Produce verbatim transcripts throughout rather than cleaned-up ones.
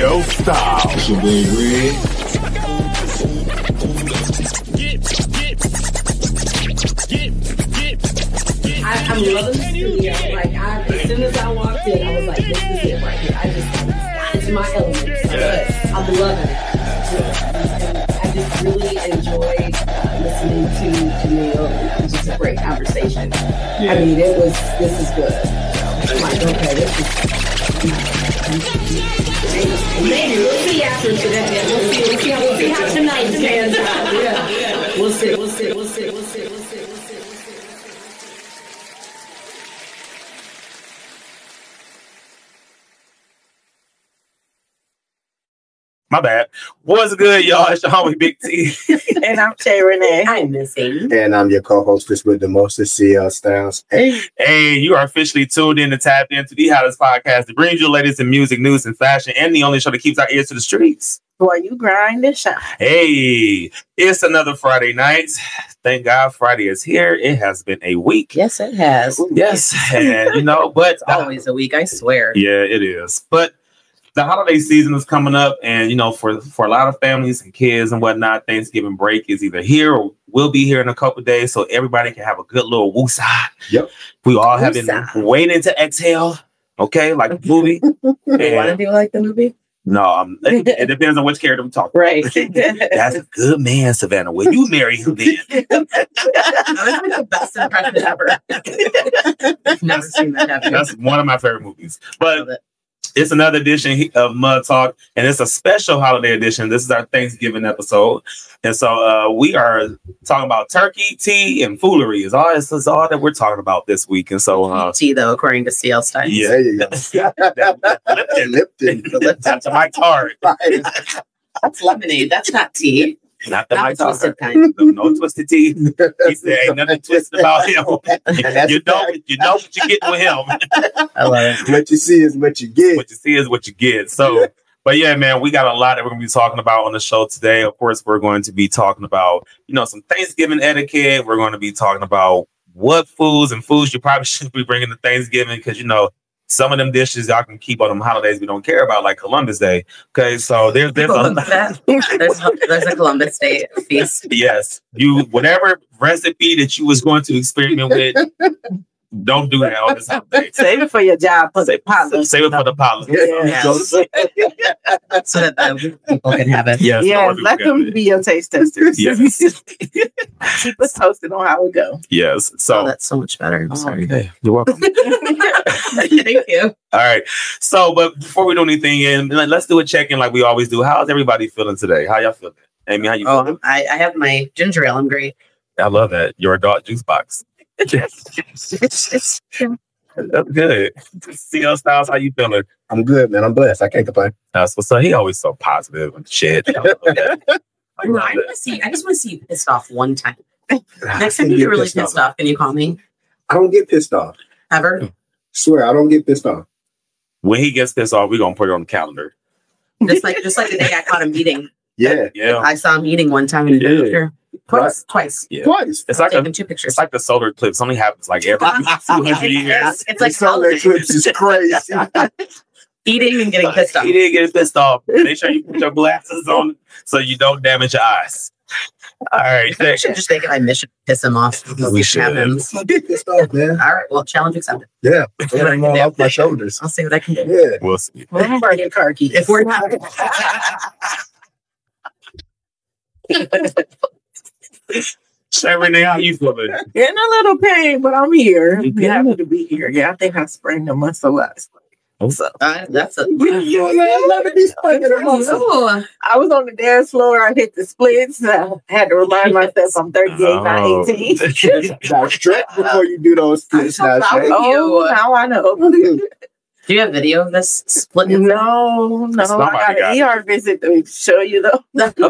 C L Style. It's your boy Greg. I, I'm loving the studio. Like, I, as soon as I walked in, I was like, this is it right here. I just got into my element. But I'm loving it. And I just really enjoyed uh, listening to Jamil. It was just a great conversation. Yeah. I mean, it was, this is good. I'm like, okay, this is... Maybe we'll see after today. We'll see. We'll see how, we'll see how tonight stands out. Yeah, yeah. We'll see. We'll see. We'll see. We'll see. We'll see. We'll see. My bad. What's good, y'all? It's your homie Big T. And I'm Shay Renee. I'm Missy. And I'm your co-hostess with the mostest, C L Styles. Hey. Hey, you are officially tuned in to tap into the hottest podcast that brings you the latest in music, news, and fashion, and the only show that keeps our ears to the streets. While you grind and shine. Hey, it's another Friday night. Thank God Friday is here. It has been a week. Yes, it has. Yes, and you know, but it's always a week, I swear. Yeah, it is. But the holiday season is coming up, and you know, for for a lot of families and kids and whatnot, Thanksgiving break is either here or will be here in a couple of days, so everybody can have a good little woosah. Yep, we all have been waiting to exhale. Okay, like the movie. You want to do like the movie? No, um, it, it depends on which character we talk about. Right. That's a good man, Savannah. Will you marry him then? That was the best impression ever. I've never seen that happen. That's one of my favorite movies. But it's another edition of Mud Talk, and it's a special holiday edition. This is our Thanksgiving episode. And so uh, we are talking about turkey, tea, and foolery. Is all, this is all that we're talking about this week. And so uh, tea, though, according to C L Styles. Yeah, there you go. Lipton. Lipton. The Lipton to Mike Tard. That's lemonade. That's not tea. Not the not Mike twisted kind. No, no twisted tea. He said ain't nothing twisted about him. you know, you know what you get with him. I love it. What you see is what you get. What you see is what you get. So, but yeah, man, we got a lot that we're going to be talking about on the show today. Of course, we're going to be talking about, you know, some Thanksgiving etiquette. We're going to be talking about what foods and foods you probably shouldn't be bringing to Thanksgiving because, you know, some of them dishes y'all can keep on them holidays we don't care about, like Columbus Day. Okay, so there's there's a there's, there's a Columbus Day feast. Yes, you whatever recipe that you was going to experiment with, don't do that on this holiday. Save it for your job for the potluck. Save it for the potluck. Yes. So that the people can have it. Yes, yeah, let them be your taste testers. Yes. Keep us posted on how it go. Yes. So oh, that's so much better. I'm oh, sorry. Okay. You're welcome. Thank you. All right. So, but before we do anything, in let's do a check-in like we always do. How's everybody feeling today? How y'all feeling? Amy, how you oh, feeling? I, I have my ginger ale. I'm great. I love that. Your adult juice box. It's That's good. C L Styles, how you feeling? I'm good, man. I'm blessed. I can't complain. That's what's up. He always so positive and shit. I, I want to see. I just want to see you pissed off one time. Next time you get really pissed, pissed off, can you call me? I don't get pissed off. Ever? Swear, I don't get pissed off. When he gets pissed off, we're gonna put it on the calendar. Just like just like the day I caught him eating. Yeah, yeah. I saw him eating one time in the picture. Twice, right. twice, yeah. twice. It's like a, two pictures. It's like the solar eclipse. Only happens like every two hundred years. It's like the solar eclipse is crazy. Eating and getting pissed off. Eating and getting pissed off. Make sure you put your glasses on so you don't damage your eyes. All right. I should just think I mission piss him off. We should. I get pissed off, man. All right. Well, challenge accepted. Yeah. Put them all off my shoulders. I'll see what I can do. Yeah. We'll see. Well, I'm burning car key. If we're not. Everything, how you feeling? In a little pain, but I'm here. I'm happy to be here. Yeah, I think I sprained a muscle last week. So Uh, that's a. Oh. I was on the dance floor. I hit the splits. I had to remind myself I'm thirty-eight, Oh. not eighteen. Now, stretch before you do those splits. Now, Shay. Oh, now I know. Do you have video of this split? No, no. I got an E R visit to show you though.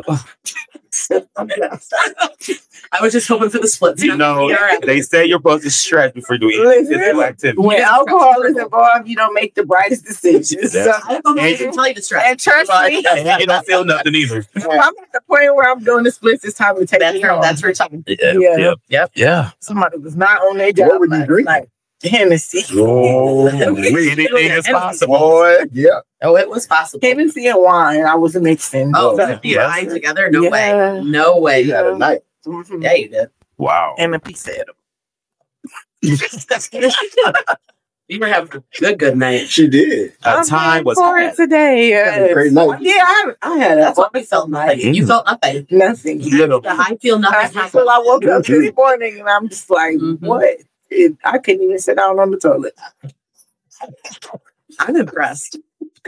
I was just hoping for the splits. You know, they say you're supposed to stretch before you do Listen, physical activity. When alcohol is involved, you don't make the brightest decisions. Yeah. So, I don't even tell you to stretch. and trust me, You don't feel nothing either. I'm at the point where I'm doing the splits. It's time to take That's it her. home. That's her time. Yeah, Yeah. yeah, Yep. yeah. Somebody was not on their job. What were you last drinking? night. Hennessy. Oh, Anything is possible. boy. Yeah. Oh, it was possible. Hennessy and wine. I was mixing. Oh, So- combined together? No Yeah. way. No way. You had a night. Mhm. Yeah, you did. Wow. And a piece of edible. You were having a good, good night. She did. A time was for it had. today. Had a Yes. great night. Yeah, I, I had a That's what we felt like. Mhm. You felt nothing. nothing. Little. I feel I nothing. just feel I woke up this morning and I'm just like, Mhm. what? It, I couldn't even sit down on the toilet. I'm impressed.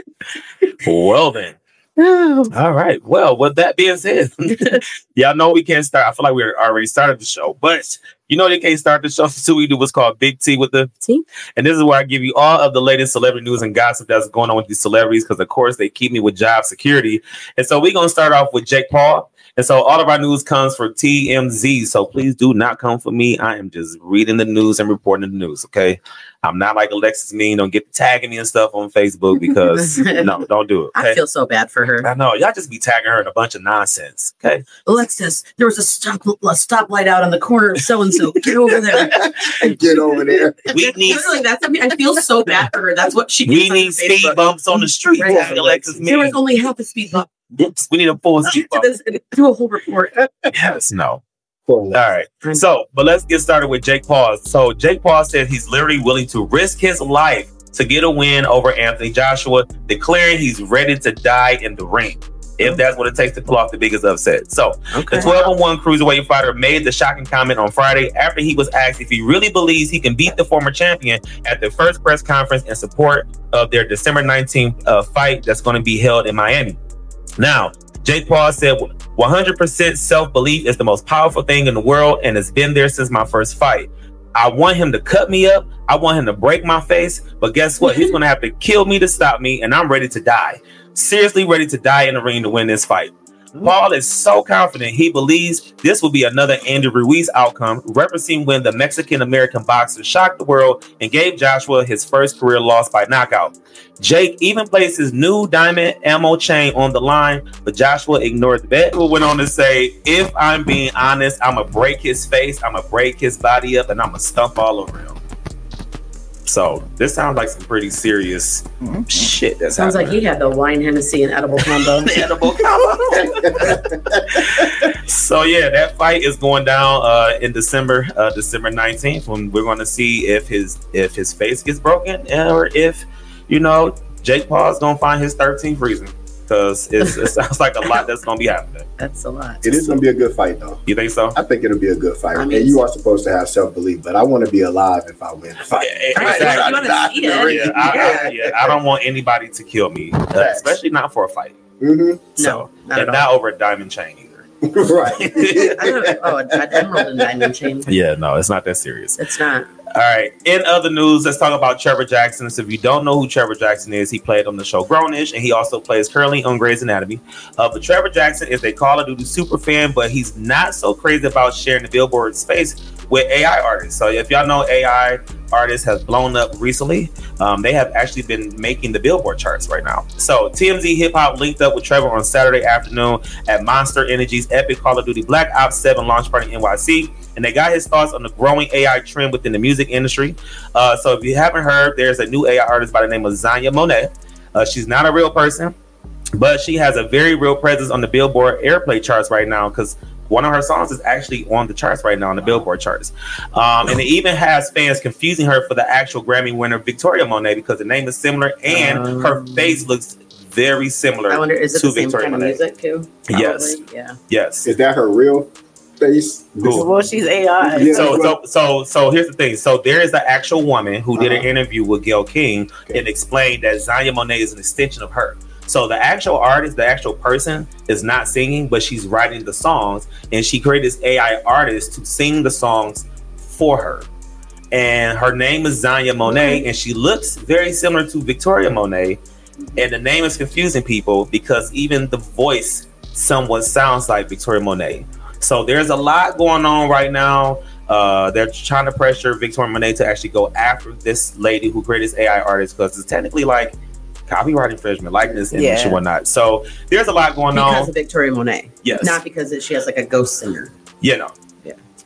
Well then. Oh, All right. Well, with that being said, y'all know we can't start. I feel like we already started the show, but you know they can't start the show until we do what's called Big T with the Tea. And this is where I give you all of the latest celebrity news and gossip that's going on with these celebrities, because of course they keep me with job security. And so we're gonna start off with Jake Paul. And so all of our news comes for T M Z. So please do not come for me. I am just reading the news and reporting the news. Okay. I'm not like Alexis Mean. Don't get tagging me and stuff on Facebook because no, don't do it. Okay? I feel so bad for her. I know y'all just be tagging her in a bunch of nonsense. Okay. Alexis, there was a stop a stoplight out on the corner of so and so. Get over there. Get over there. We need Literally, that's I mean, I feel so bad for her. That's what she. we gets on need speed Facebook. bumps on the street. Right. Alexis There was Mean. only half a speed bump. Whoops, we need a full speed To bump. this, do a whole report. Yes, no. Poor All right. So, but let's get started with Jake Paul. So, Jake Paul said he's literally willing to risk his life to get a win over Anthony Joshua, declaring he's ready to die in the ring if that's what it takes to pull off the biggest upset. So, the twelve and one cruiserweight fighter made the shocking comment on Friday after he was asked if he really believes he can beat the former champion at their first press conference in support of their December nineteenth uh, fight that's going to be held in Miami. Now, Jake Paul said, one hundred percent self-belief is the most powerful thing in the world, and it's been there since my first fight. I want him to cut me up. I want him to break my face. But guess what? He's going to have to kill me to stop me, and I'm ready to die. Seriously ready to die in the ring to win this fight. Paul is so confident he believes this will be another Andy Ruiz outcome, referencing when the Mexican-American boxer shocked the world and gave Joshua his first career loss by knockout. Jake even placed his new diamond ammo chain on the line, but Joshua ignored the bet. He went on to say, if I'm being honest, I'm going to break his face, I'm going to break his body up, and I'm going to stump all over him. So this sounds like some pretty serious mm-hmm. shit. That sounds happening. Like he had the wine, Hennessy, and edible combo. The edible combo. So yeah, that fight is going down uh, in December, uh, December nineteenth, when we're going to see if his if his face gets broken or if you know Jake Paul is going to find his thirteenth reason. Because it sounds like a lot that's going to be happening. That's a lot. It is going to be a good fight, though. You think so? I think it'll be a good fight. I And mean, you are supposed to have self-belief, but I want to be alive if I win the fight. Yeah, Right, exactly. you wanna see it. Yeah, I, I, yeah, I don't want anybody to kill me, uh, especially not for a fight. Mm-hmm. So, no, not and at not all. over a diamond chain either. Right. I don't know. Oh, an emerald and diamond chain. Yeah, no, it's not that serious. It's not. All right. In other news, let's talk about Trevor Jackson. So if you don't know who Trevor Jackson is, he played on the show Grownish, and he also plays currently on Grey's Anatomy. Uh, but Trevor Jackson is a Call of Duty super fan, but he's not so crazy about sharing the Billboard space with A I artists. So if y'all know A I artists has blown up recently, um, they have actually been making the Billboard charts right now. So T M Z Hip Hop linked up with Trevor on Saturday afternoon at Monster Energy's epic Call of Duty Black Ops seven launch party in N Y C. And they got his thoughts on the growing A I trend within the music industry. Uh, so if you haven't heard, there's a new A I artist by the name of Zanya Monet. Uh, she's not a real person, but she has a very real presence on the Billboard Airplay charts right now because one of her songs is actually on the charts right now on the Billboard charts. Um, and it even has fans confusing her for the actual Grammy winner Victoria Monet because the name is similar and um, her face looks very similar. I wonder, is it to the same Victoria kind Monet. of music too? Probably. Yes. Yeah. Yes. Is that her real face? Well, she's A I. Yeah. So, so, so, so here's the thing. So there is an actual woman who did an interview with Gayle King Okay. and explained that Zanya Monet is an extension of her. So the actual artist, the actual person is not singing, but she's writing the songs, and she created this A I artist to sing the songs for her. And her name is Zanya Monet, and she looks very similar to Victoria Monet. And the name is confusing people because even the voice somewhat sounds like Victoria Monet. So there's a lot going on right now. Uh, they're trying to pressure Victoria Monet to actually go after this lady who created this A I artist because it's technically like copyright infringement, likeness image Yeah. and whatnot. So there's a lot going Because on. of Victoria Monet. Yes. Not because it, she has like a ghost singer. You know. Yeah.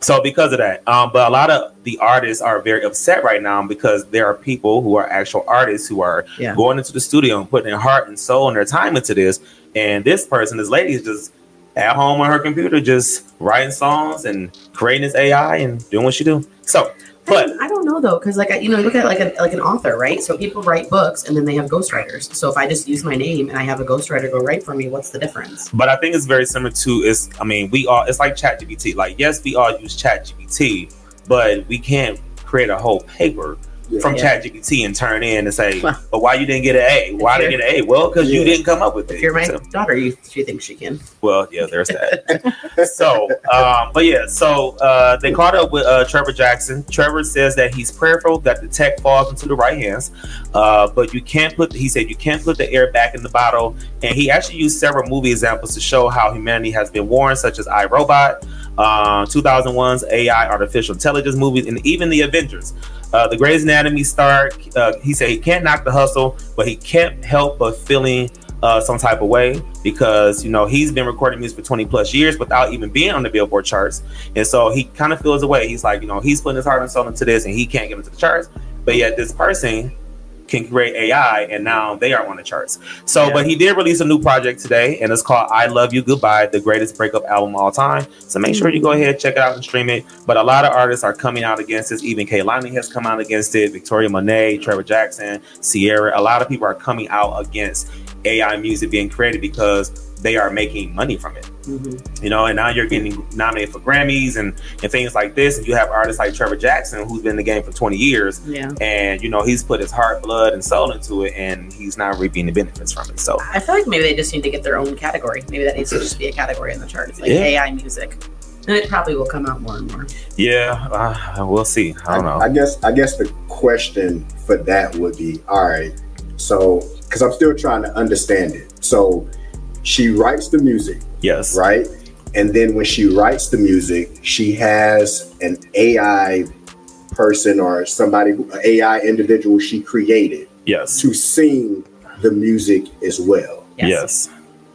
So because of that, um, but a lot of the artists are very upset right now because there are people who are actual artists who are Yeah. going into the studio and putting their heart and soul and their time into this. And this person, this lady, is just at home on her computer, just writing songs and creating this A I and doing what she do. So, but I, I don't know though, because like I- you know, look at like a, like an author, right? So people write books and then they have ghostwriters. So if I just use my name and I have a ghostwriter go write for me, what's the difference? But I think it's very similar to is I mean we all it's like ChatGPT. Like yes, we all use ChatGPT, but we can't create a whole paper Yeah. from Yeah. ChatGPT and turn in and say, Well, but why you didn't get an A? Why didn't you get an A? Well, because you Yeah. didn't come up with it. If you're my So- daughter, you she thinks she can. well, yeah, there's that. so, um, but yeah, so uh, they caught up with uh, Trevor Jackson. Trevor says that he's prayerful that the tech falls into the right hands, uh, but you can't put. He said you can't put the air back in the bottle, and he actually used several movie examples to show how humanity has been warned, such as iRobot, uh, two thousand one's A I artificial intelligence movies, and even the Avengers. Uh, the Grey's Anatomy star, uh, he said he can't knock the hustle, but he can't help but feeling uh, some type of way because, you know, he's been recording music for twenty plus years without even being on the Billboard charts. And so he kind of feels away. He's like, you know, he's putting his heart and soul into this and he can't get into the charts. But yet this person can create A I and now they are on the charts. So, Yeah. but he did release a new project today and it's called I Love You Goodbye, the greatest breakup album of all time. So make sure you go ahead, check it out and stream it. But a lot of artists are coming out against this. Even Kehlani has come out against it. Victoria Monet, Trevor Jackson, Sierra. A lot of people are coming out against A I music being created because they are making money from it. Mm-hmm. You know, and now you're getting nominated for Grammys and, and things like this. And you have artists like Trevor Jackson, who's been in the game for twenty years. Yeah. And, you know, he's put his heart, blood, and soul into it, and he's not reaping the benefits from it. So, I feel like maybe they just need to get their own category. Maybe that needs to just be a category in the charts, like Yeah. A I music. And it probably will come out more and more. yeah, uh, we'll see. I don't know. I guess I guess the question for that would be, all right, so because I'm still trying to understand it. So she writes the music, Yes. right? And then when she writes the music, she has an A I person or somebody, an A I individual she created Yes. to sing the music as well. Yes.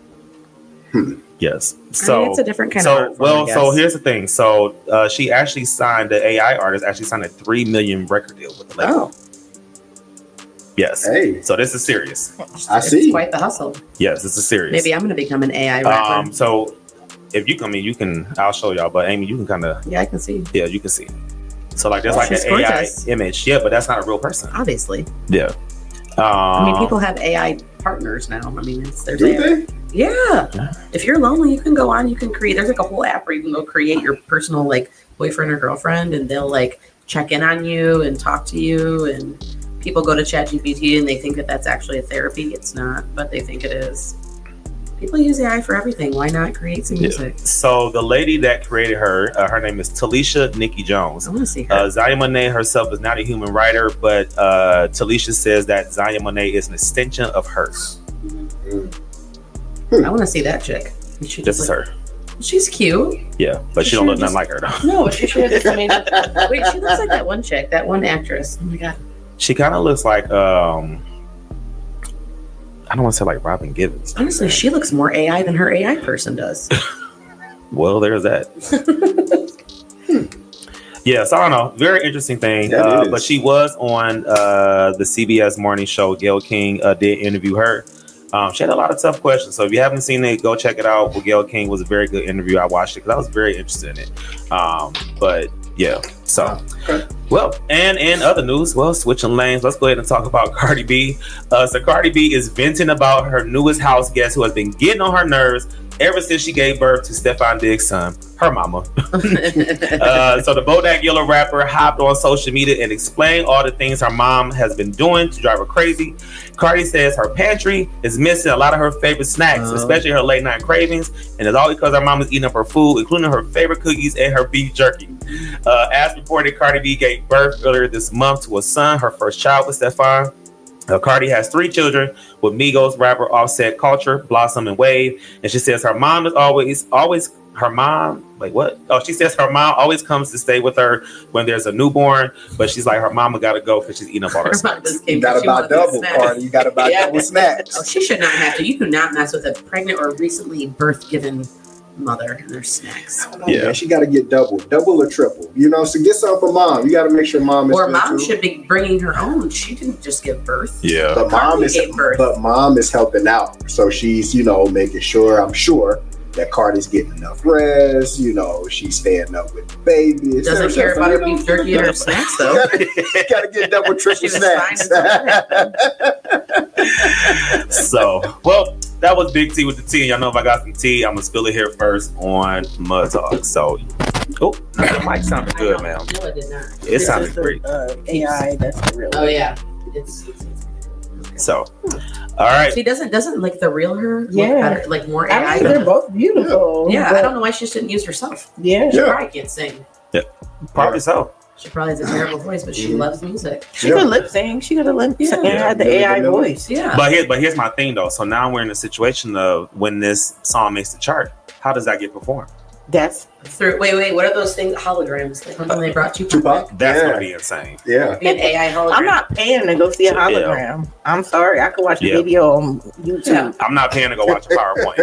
Hmm. Yes. I mean, So, it's a different kind so of art form, I well, so guess. here's the thing. So, uh, she actually signed the A I artist actually signed a three million record deal with the label. Oh, Yes. Hey, So this is serious. I it's see. quite the hustle. Yes, this is serious. Maybe I'm going to become an A I rapper. Um. So, if you, I mean, you can. I'll show y'all. But Amy, you can kind of. yeah, I can see. Yeah, you can see. So like there's Well, like an she's A I gorgeous. image. Yeah, but that's not a real person. Obviously. Yeah. Um, I mean, people have A I partners now. I mean, it's there's Do A I. they? Yeah. Yeah. If you're lonely, you can go on. You can create. There's like a whole app where you can go create your personal like boyfriend or girlfriend, and they'll like check in on you and talk to you. And people go to ChatGPT and they think that that's actually a therapy. It's not, but they think it is. People use A I for everything. Why not create some music? So the lady that created her, uh, her name is Talisha Nikki Jones. I want to see her. Uh, Zaya Monet herself is not a human writer, but uh, Talisha says that Zaya Monet is an extension of her. I want to see that chick. She This just is look- her. She's cute. Yeah, but she She don't look should've nothing like her though. No, she should. I mean, wait, she looks like that one chick, that one actress. Oh my god. She kind of looks like um, I don't want to say like Robin Givens. Honestly, she looks more A I than her A I person does. Well, there's that. Yeah, so I don't know. Very interesting thing. Yeah, it Uh, is. but she was on uh, the C B S morning show. Gayle King uh, did interview her. Um, she had a lot of tough questions. So if you haven't seen it, go check it out. Well, Gayle King was a very good interview. I watched it because I was very interested in it. Um, but yeah, so Okay. well, and in other news, well, switching lanes, let's go ahead and talk about Cardi B. Uh, so Cardi B is venting about her newest house guest who has been getting on her nerves ever since she gave birth to Stefan Diggs' son, her mama. Uh, so the Bodak Yellow rapper hopped on social media and explained all the things her mom has been doing to drive her crazy. Cardi says her pantry is missing a lot of her favorite snacks, Oh. especially her late night cravings, and it's all because her mom is eating up her food, including her favorite cookies and her beef jerky. Uh, as reported, Cardi B gave birth earlier this month to a son, her first child with Stefan. Uh, Cardi has three children with Migos rapper Offset Culture, Blossom, and Wave. And she says her mom is always, always, her mom, like what? Oh, she says her mom always comes to stay with her when there's a newborn, but she's like, her mama got to go because she's eating up all her Her mom snacks. just You came got she about wanted these double, snacks. Cardi. You got about Yeah. double snacks. Oh, she should not have to. You do not mess with a pregnant or recently birth given mother and their snacks. Oh, yeah, she got to get double, double or triple. You know, so get some for mom. You got to make sure mom is. Or mom too. should be bringing her own. She didn't just give birth. Yeah, but mom Carly is. gave birth. But mom is helping out, so she's you know making sure. I'm sure that Cardi's getting enough rest. You know, she's staying up with the baby. Doesn't care about her beef jerky and her snacks though. Got to get double, triple snacks. So, well, that was Big T with the tea. Y'all know if I got some tea, I'm gonna spill it here first on Mud Talk. So, oh, the mic sounded good, man. No, it did not. It This sounded is the, great. Uh, A I, that's the real. Oh yeah, it's. it's, it's So, all right. She doesn't doesn't like the real her. look Yeah. better, like more A I. I mean, they're both beautiful. Yeah, I but- don't know why she just didn't use herself. Yeah. She Yeah. probably can't sing. Probably so. She probably has a terrible voice, but she Mhm. loves music. She Yeah. could lip sync. She could have lip sync Yeah. and had the Yeah. A I Yeah. voice. Yeah. But here, but here's my thing though. So now we're in a situation of when this song makes the chart. How does that get performed? That's Through wait, wait, what are those things? Holograms. Like when they brought Tupac. Tupac. That's Yeah. gonna be insane. Yeah. Be an A I hologram. I'm not paying to go see a Yeah. hologram. I'm sorry. I could watch the Yeah. video on YouTube. Yeah. I'm not paying to go watch a PowerPoint.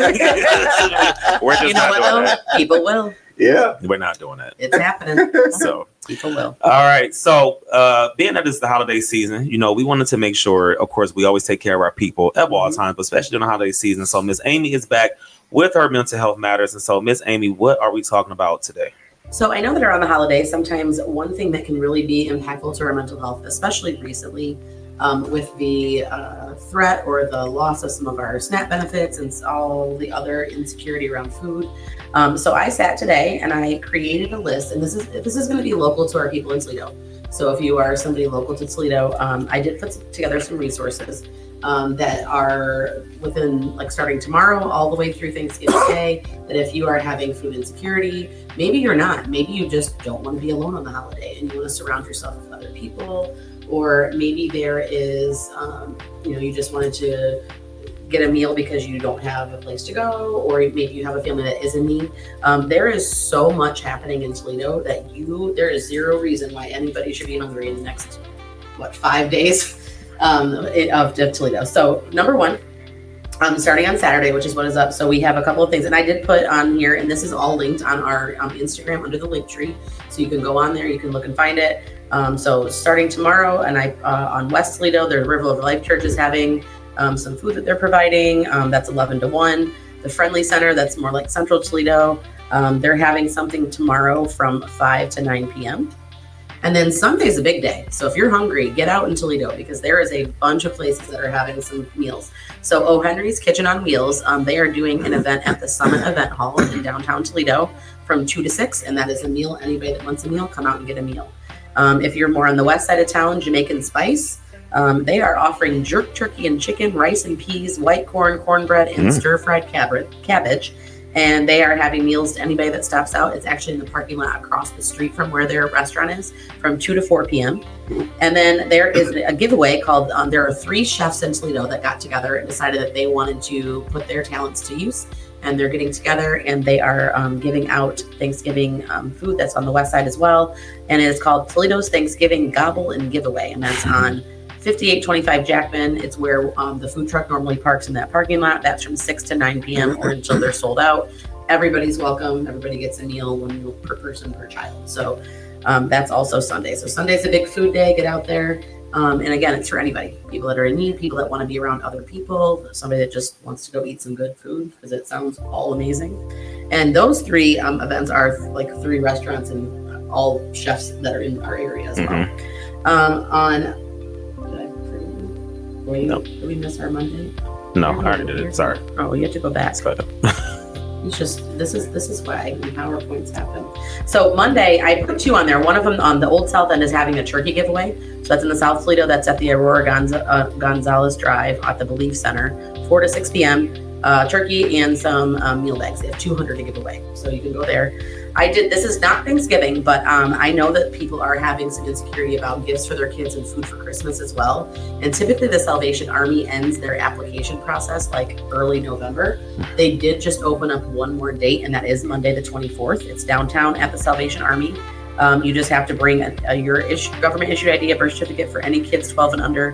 We're just You know not what doing though? that. People will. Yeah. We're not doing that. It's happening. So. People will. All right. So, uh, being that it's the holiday season, you know, we wanted to make sure, of course, we always take care of our people at all times, but especially during the holiday season. So, Miss Amy is back with her mental health matters. And so, Miss Amy, what are we talking about today? So I know that around the holidays, sometimes one thing that can really be impactful to our mental health, especially recently um, with the uh, threat or the loss of some of our SNAP benefits and all the other insecurity around food. Um, so I sat today and I created a list, and this is this is going to be local to our people in Toledo. So if you are somebody local to Toledo, um, I did put together some resources um, that are within, like starting tomorrow all the way through Thanksgiving Day, that if you are having food insecurity, maybe you're not, maybe you just don't want to be alone on the holiday and you want to surround yourself with other people, or maybe there is, um, you know, you just wanted to get a meal because you don't have a place to go, or maybe you have a family that is in need. Um, there is so much happening in Toledo that you, there is zero reason why anybody should be hungry in the next, what, five days um, of, of Toledo. So number one, um, starting on Saturday, which is what is up. So we have a couple of things, and I did put on here, and this is all linked on our um, Instagram under the link tree. So you can go on there, you can look and find it. Um, so starting tomorrow, and I uh, on West Toledo, the River of Life Church is having um, some food that they're providing. Um, that's eleven to one. The Friendly Center, that's more like Central Toledo, um, they're having something tomorrow from five to nine p.m. And then Sunday's a big day. So if you're hungry, get out in Toledo, because there is a bunch of places that are having some meals. So O. Henry's Kitchen on Wheels, um, they are doing an event at the Summit Event Hall in downtown Toledo from two to six. And that is a meal. Anybody that wants a meal, come out and get a meal. Um, if you're more on the west side of town, Jamaican Spice, um, they are offering jerk turkey and chicken, rice and peas, white corn, cornbread, and Mm. stir-fried cab- cabbage. And they are having meals to anybody that stops out. It's actually in the parking lot across the street from where their restaurant is from two to four p.m. And then there is a giveaway called, um, there are three chefs in Toledo that got together and decided that they wanted to put their talents to use. And they're getting together and they are um, giving out Thanksgiving um, food that's on the west side as well. And it's called Toledo's Thanksgiving Gobble and Giveaway. And that's on fifty-eight twenty-five Jackman. It's where um, the food truck normally parks in that parking lot. That's from six to nine p.m. or until they're sold out. Everybody's welcome. Everybody gets a meal, one meal per person per child. So um, that's also Sunday. So Sunday's a big food day. Get out there. Um, and again, it's for anybody. People that are in need, people that want to be around other people, somebody that just wants to go eat some good food because it sounds all amazing. And those three um, events are like three restaurants and all chefs that are in our area as well. Mhm. Um, on, did I forget? Wait, No. Did we miss our Monday? No, I already did it. Sorry. Oh, you have to go back. But, It's just this is this is why PowerPoints happen. So Monday, I put two on there. One of them on the Old South End is having a turkey giveaway. So that's in the South Toledo. That's at the Aurora Gonza- uh, Gonzalez Drive at the Belief Center, four to six p.m. Uh, turkey and some um, meal bags. They have two hundred to give away, so you can go there. I did. This is not Thanksgiving, but um, I know that people are having some insecurity about gifts for their kids and food for Christmas as well. And typically, the Salvation Army ends their application process like early November. They did just open up one more date, and that is Monday the twenty-fourth. It's downtown at the Salvation Army. Um, you just have to bring a, a, your issue, government issued I D, a birth certificate for any kids twelve and under,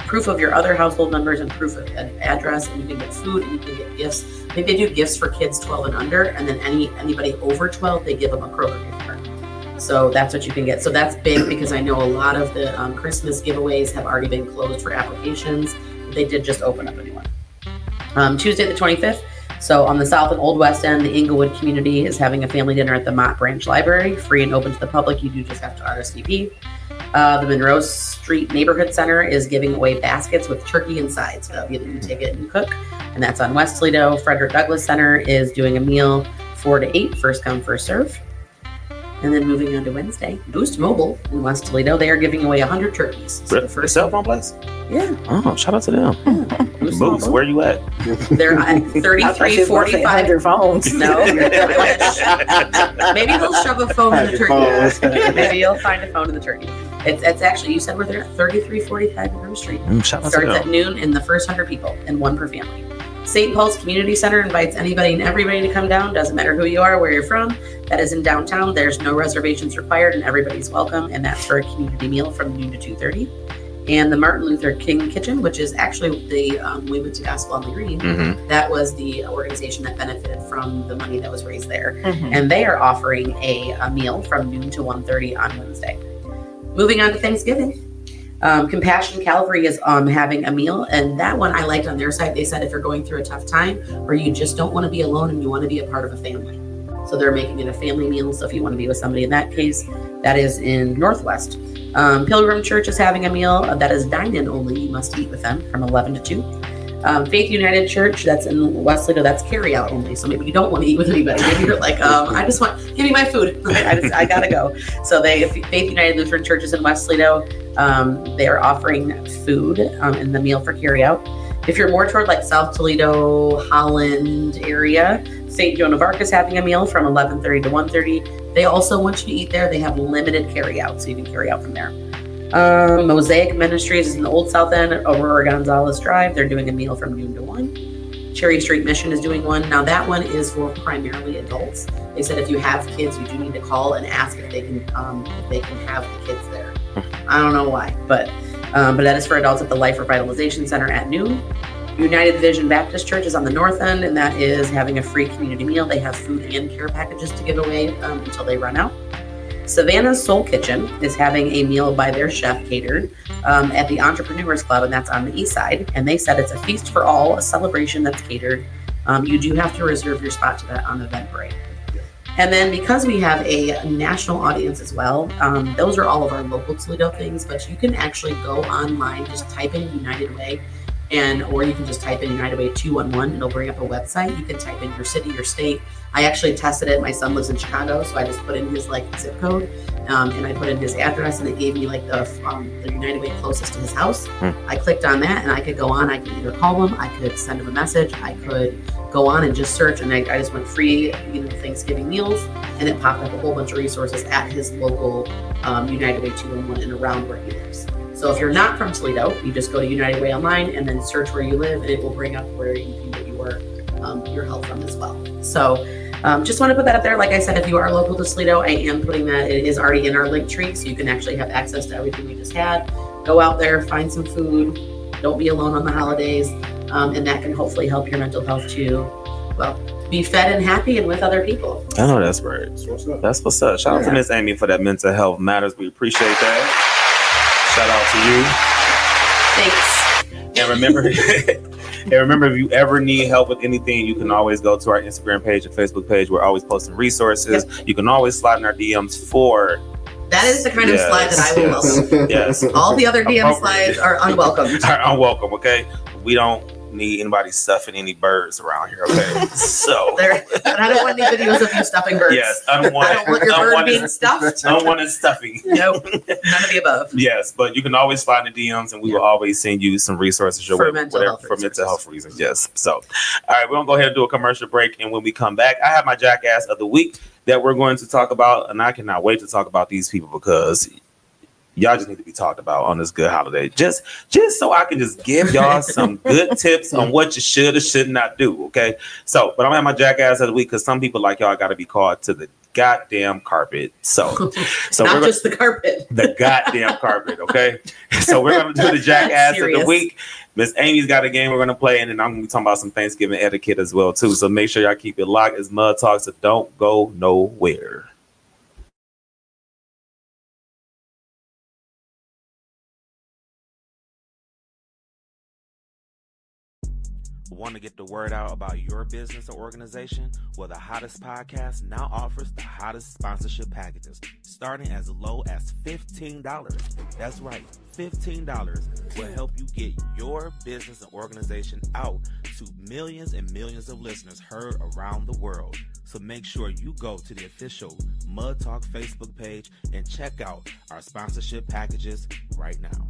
proof of your other household members and proof of an address, and you can get food and you can get gifts. I think they do gifts for kids twelve and under, and then any anybody over twelve, they give them a Kroger gift card. So that's what you can get. So that's big because I know a lot of the um, Christmas giveaways have already been closed for applications. They did just open up a new one. Um, Tuesday the twenty-fifth. So on the South and Old West End, the Inglewood community is having a family dinner at the Mott Branch Library, free and open to the public. You do just have to R S V P. Uh, the Monroe Street Neighborhood Center is giving away baskets with turkey inside. So you can take it and cook. And that's on West Toledo. Frederick Douglass Center is doing a meal four to eight, first come, first serve. And then moving on to Wednesday, Boost Mobile in West Toledo, they are giving away one hundred turkeys. So the first cell phone place? Yeah. Oh, shout out to them. Yeah. Boost, Boost where you at? They're at thirty-three forty-five. Their phones. No. Maybe they'll shove a phone in the turkey. Maybe you'll find a phone in the turkey. It's, it's actually, you said we're there at thirty-three forty-five Monroe Street. Mm, shout out Starts to them. at noon and the first one hundred people and one per family. Saint Paul's Community Center invites anybody and everybody to come down. Doesn't matter who you are, where you're from. That is in downtown. There's no reservations required and everybody's welcome. And that's for a community meal from noon to two thirty. And the Martin Luther King Kitchen, which is actually the um, We Went to Gospel on the Green. Mm-hmm. That was the organization that benefited from the money that was raised there. Mhm. And they are offering a, a meal from noon to one thirty on Wednesday. Moving on to Thanksgiving. Um, Compassion Calvary is um, having a meal, and that one I liked on their site. They said if you're going through a tough time or you just don't want to be alone and you want to be a part of a family. So they're making it a family meal. So if you want to be with somebody in that case, that is in Northwest. Um, Pilgrim Church is having a meal that is dine-in only. You must eat with them from eleven to two. Um, Faith United Church, that's in West Toledo, that's carry-out only. So maybe you don't want to eat with anybody. Maybe you're like, um, I just want, give me my food. I, just, I gotta go. So they, Faith United Lutheran Church is in West Toledo. Um, they are offering food um, in the meal for carry-out. If you're more toward like South Toledo, Holland area, Saint Joan of Arc is having a meal from eleven thirty to one thirty. They also want you to eat there. They have limited carry-out, so you can carry out from there. Um, Mosaic Ministries is in the Old South End, Aurora Gonzalez Drive. They're doing a meal from noon to one. Cherry Street Mission is doing one. Now that one is for primarily adults. They said if you have kids, you do need to call and ask if they can um, if they can have the kids there. I don't know why, but um, but that is for adults at the Life Revitalization Center at noon. United Vision Baptist Church is on the north end, and that is having a free community meal. They have food and care packages to give away um, until they run out. Savannah's Soul Kitchen is having a meal by their chef catered um, at the Entrepreneurs Club, and that's on the east side. And they said it's a feast for all, a celebration that's catered. Um, you do have to reserve your spot to that on Eventbrite. And then because we have a national audience as well, um, those are all of our local Toledo things, but you can actually go online, just type in United Way, and or you can just type in United Way two one one, it'll bring up a website. You can type in your city, your state. I actually tested it. My son lives in Chicago, so I just put in his like zip code, um, and I put in his address, and it gave me like the um, the United Way closest to his house. Hmm. I clicked on that, and I could go on. I could either call him, I could send him a message, I could go on and just search, and I, I just went free, you know, Thanksgiving meals, and it popped up a whole bunch of resources at his local um, United Way two one one and around where he lives. So if you're not from Toledo, you just go to United Way online and then search where you live, and it will bring up where you can get your um, your help from as well. So um, just want to put that up there. Like I said, if you are local to Toledo, I am putting that. It is already in our link tree, so you can actually have access to everything we just had. Go out there, find some food. Don't be alone on the holidays, um, and that can hopefully help your mental health too. Well, be fed and happy and with other people. I know that's right. That's what's up. That's what's up. Shout out to Miss Amy for that mental health matters. We appreciate that. Shout out to you. Thanks. And remember, and remember, if you ever need help with anything, you can always go to our Instagram page and Facebook page. We're always posting resources. Yep. You can always slide in our D Ms for. That is the kind yes. of slide that I will welcome. Yes. All the other D M slides are unwelcome. Are unwelcome. Okay. We don't need anybody stuffing any birds around here. Okay. So. There, and I don't want any videos of you stuffing birds. Yes. Unwanted, I don't want your bird unwanted, being stuffed. Unwanted stuffing. Nope. None of the above. Yes, but you can always slide in the D Ms, and we will always send you some resources your For way, mental whatever, health for resources. mental health reasons. Yes. So, all right, we're gonna go ahead and do a commercial break, and when we come back, I have my jackass of the week that we're going to talk about, and I cannot wait to talk about these people because y'all just need to be talked about on this good holiday. Just, just so I can just give y'all some good tips on what you should or should not do. Okay. So, but I'm at my jackass of the week because some people like y'all got to be called to the goddamn carpet. So, so not we're just gonna, the carpet, the goddamn carpet. Okay. So we're going to do the jackass of the week. Miss Amy's got a game we're going to play, and then I'm going to be talking about some Thanksgiving etiquette as well, too. So make sure y'all keep it locked. It's Mud Talk, so don't go nowhere. Want to get the word out about your business or organization? Well, the Hottest Podcast now offers the hottest sponsorship packages, starting as low as fifteen dollars. That's right, fifteen dollars will help you get your business and organization out to millions and millions of listeners heard around the world. So make sure you go to the official Mud Talk Facebook page and check out our sponsorship packages right now.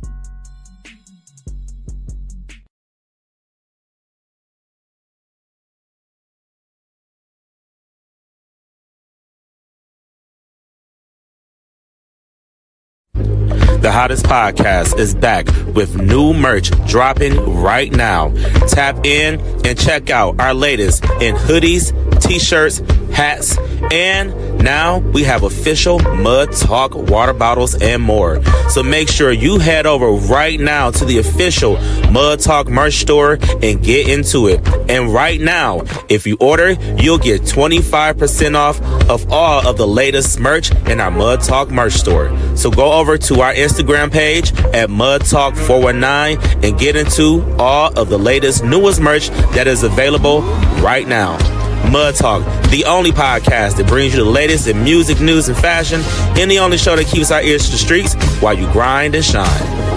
The Hottest Podcast is back with new merch dropping right now. Tap in and check out our latest in hoodies, t-shirts, hats, and now we have official Mud Talk water bottles and more. So make sure you head over right now to the official Mud Talk merch store and get into it. And right now, if you order, you'll get twenty-five percent off of all of the latest merch in our Mud Talk merch store. So go over to our Instagram page at Mud Talk four one nine and get into all of the latest, newest merch that is available right now. Mud Talk, the only podcast that brings you the latest in music, news, and fashion, and the only show that keeps our ears to the streets while you grind and shine.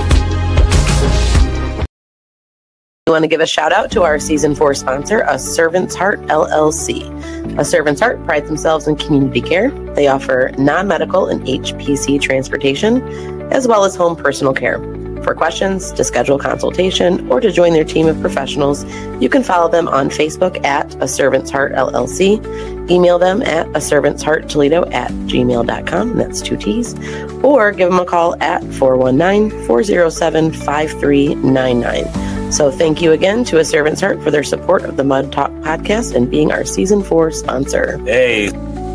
We want to give a shout out to our season four sponsor, A Servant's Heart L L C. A Servant's Heart prides themselves in community care. They offer non-medical and H P C transportation, as well as home personal care. For questions, to schedule consultation, or to join their team of professionals, you can follow them on Facebook at A Servant's Heart L L C. Email them at a servant's heart toledo at gmail dot com. That's two T's. Or give them a call at four one nine, four oh seven, five three nine nine. So thank you again to A Servant's Heart for their support of the Mud Talk podcast and being our season four sponsor. Hey.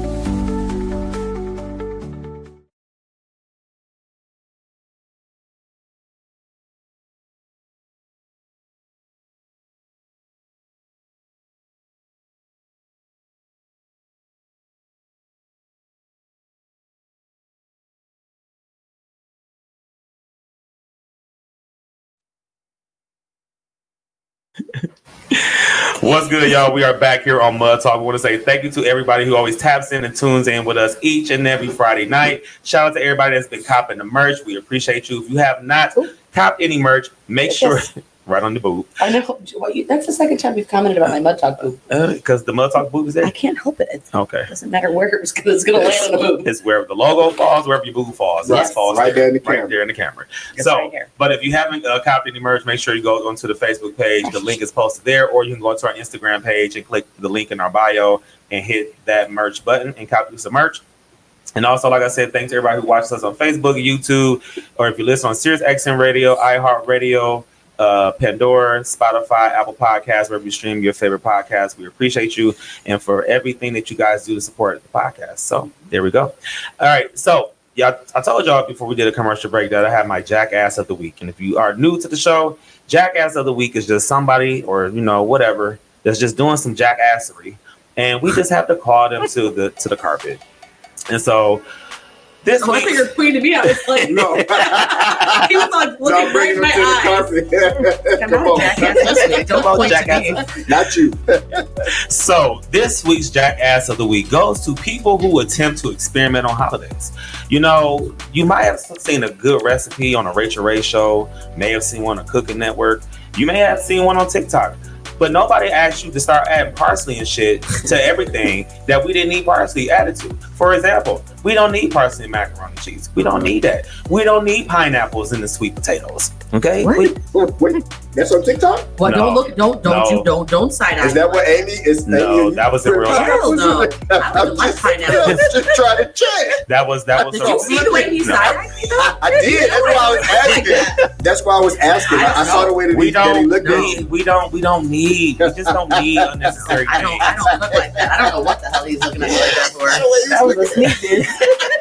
What's good, y'all? We are back here on Mud Talk. We want to say thank you to everybody who always taps in and tunes in with us each and every Friday night. Shout out to everybody that's been copping the merch. We appreciate you. If you have not copped any merch, make sure right on the boob. I know. Well, you, that's the second time you've commented about my Mud Talk boob. Because uh, the Mud Talk boob is there? I can't help it. It's, okay. It doesn't matter where it's going to land on the boob. It's wherever the logo falls, wherever your boob falls. Yes. It falls right there, there in the right camera. there in the camera. It's so, right here. But if you haven't uh, copied any merch, make sure you go onto the Facebook page. The link is posted there, or you can go to our Instagram page and click the link in our bio and hit that merch button and copy some merch. And also, like I said, thanks to everybody who watches us on Facebook, YouTube, or if you listen on Sirius X M Radio, iHeartRadio, uh, Pandora, Spotify, Apple Podcasts, wherever you stream your favorite podcast. We appreciate you and for everything that you guys do to support the podcast. So there we go. All right. So yeah, I told y'all before we did a commercial break that I have my Jackass of the Week. And if you are new to the show, Jackass of the Week is just somebody or, you know, whatever that's just doing some jackassery. And we just have to call them to the to the carpet. And so this oh, week, I think you're pointing me out. It's like No. he was like looking Don't right bring in them my to the eyes. carpet. Come Come on, on. jackass. This week. Don't Come on, point to jackass. me. Not you. So this week's Jackass of the Week goes to people who attempt to experiment on holidays. You know, you might have seen a good recipe on a Rachel Ray show, may have seen one on Cooking Network, you may have seen one on TikTok, but nobody asked you to start adding parsley and shit to everything that we didn't need parsley added to. For example, We don't need parsley and macaroni and cheese. We don't need that. We don't need pineapples in the sweet potatoes. Okay? What? We, Wait, wait, that's on TikTok? What? No. Don't look. Don't. Don't No. you? Don't. Don't side eye. Is that what Amy is? No, Amy, that was in real life. Hell no. I I'm would like just, pineapple. I'm just trying to check. that was that was Did a- you see the way he No. side eyed me though? I did. That's why I was asking. That's why I was asking. I, I saw the way that we he, that he don't looked at need, you. we don't we don't need we just don't need unnecessary I don't. I things. don't look like that. I don't know what the hell he's looking at me like that for. That was a sneak diss.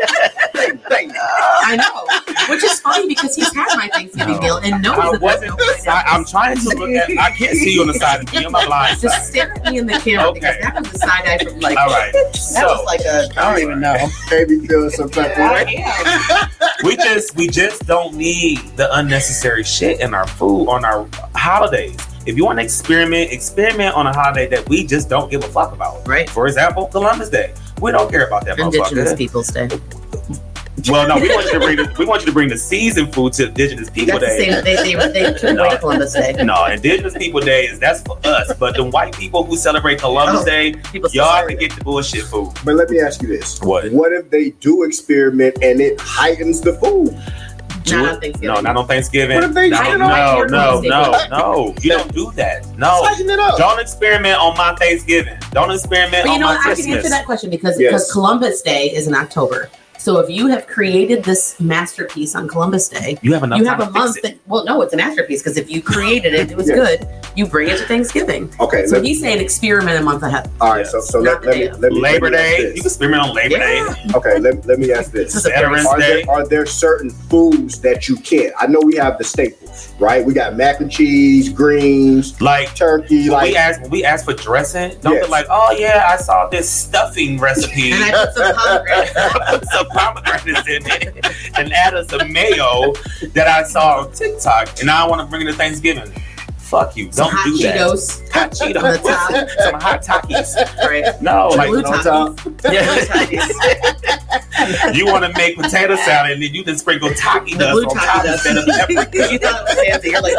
I know, which is funny because he's had my Thanksgiving No. meal and knows I that there's wasn't no I, I'm trying to look at I can't see you on the side of me on my blind Just side. stare at me in the camera because Okay. that was the side eye from like. All right. That So was like a. I don't even know. Amy feeling some type of way. I am. we just we just don't need the unnecessary shit in our food on our holidays. If you want to experiment, experiment on a holiday that we just don't give a fuck about. Right. For example, Columbus Day. We don't care about that Indigenous motherfucker. Peoples Day. Well, no, we want you to bring the, we want you to bring the seasoned food to Indigenous People That's the Day. same. They they they took No. away Columbus Day. No, Indigenous People Day is that's for us. But the white people who celebrate Columbus Oh, Day, People still y'all celebrate can get the bullshit food. But let me ask you this. What? What if they do experiment and it heightens the food? Not on Thanksgiving. No, not on Thanksgiving. What if they- no, I don't know no, why no, you're no, doing no. You don't do that. No. Tighten it up. Don't experiment on my Thanksgiving. Don't experiment But you on know my what? I can Christmas. answer that question because Yes. because Columbus Day is in October. So if you have created this masterpiece on Columbus Day, You have enough you time have a to month. fix it. That, well, no, it's a masterpiece because if you created it, it was Yeah. good. You bring it to Thanksgiving. Okay. So let, he's saying experiment a month ahead. all right. So, so Not let, let the me day of. let me Labor let me ask Day. this. You can experiment on Labor Yeah. Day. Okay. Let, let me ask this. This is a Veterans Are Day. there, are there certain foods that you can't? I know we have the staples, right? We got mac and cheese, greens, Like turkey. when Like, we ask when we ask for dressing, don't Yes. be like, oh yeah, I saw this stuffing recipe. And I put some pomegranate. I put some pomegranates in it and added some mayo that I saw on TikTok, and now I want to bring it to Thanksgiving. Fuck you! Some Don't hot do that. Cheetos. Hot Cheetos. On the top. Some hot Takis. Right. No, like Blue on Takis. top. yeah. You want to make potato salad, and then you just sprinkle Taki The dust blue on Taki top dust. instead of pepper. You thought it was fancy. You're like,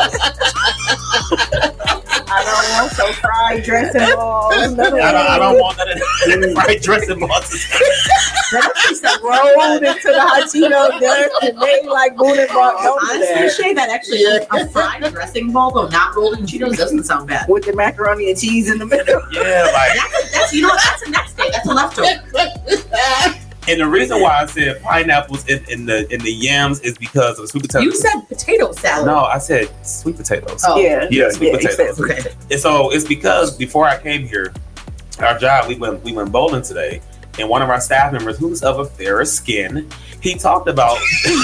I don't want some fried dressing balls. I don't, I don't want none of that fried dressing balls. rolled into the hot Cheeto dust and made like Boone and Brock. Don't do honestly, that. Shay, that actually a fried dressing ball, though not rolled in Cheetos, doesn't sound bad. With the macaroni and cheese in the middle. Yeah, like, That's, that's you know what? That's a next day. That's a leftover. and the reason why I said pineapples in, in the in the yams is because of the sweet potato. You said potato salad. No, I said sweet potatoes. Oh. Yeah. Yeah, sweet Yeah, potatoes. Okay. And so it's because before I came here, our job we went we went bowling today, and one of our staff members who's of a fairer skin, he talked about.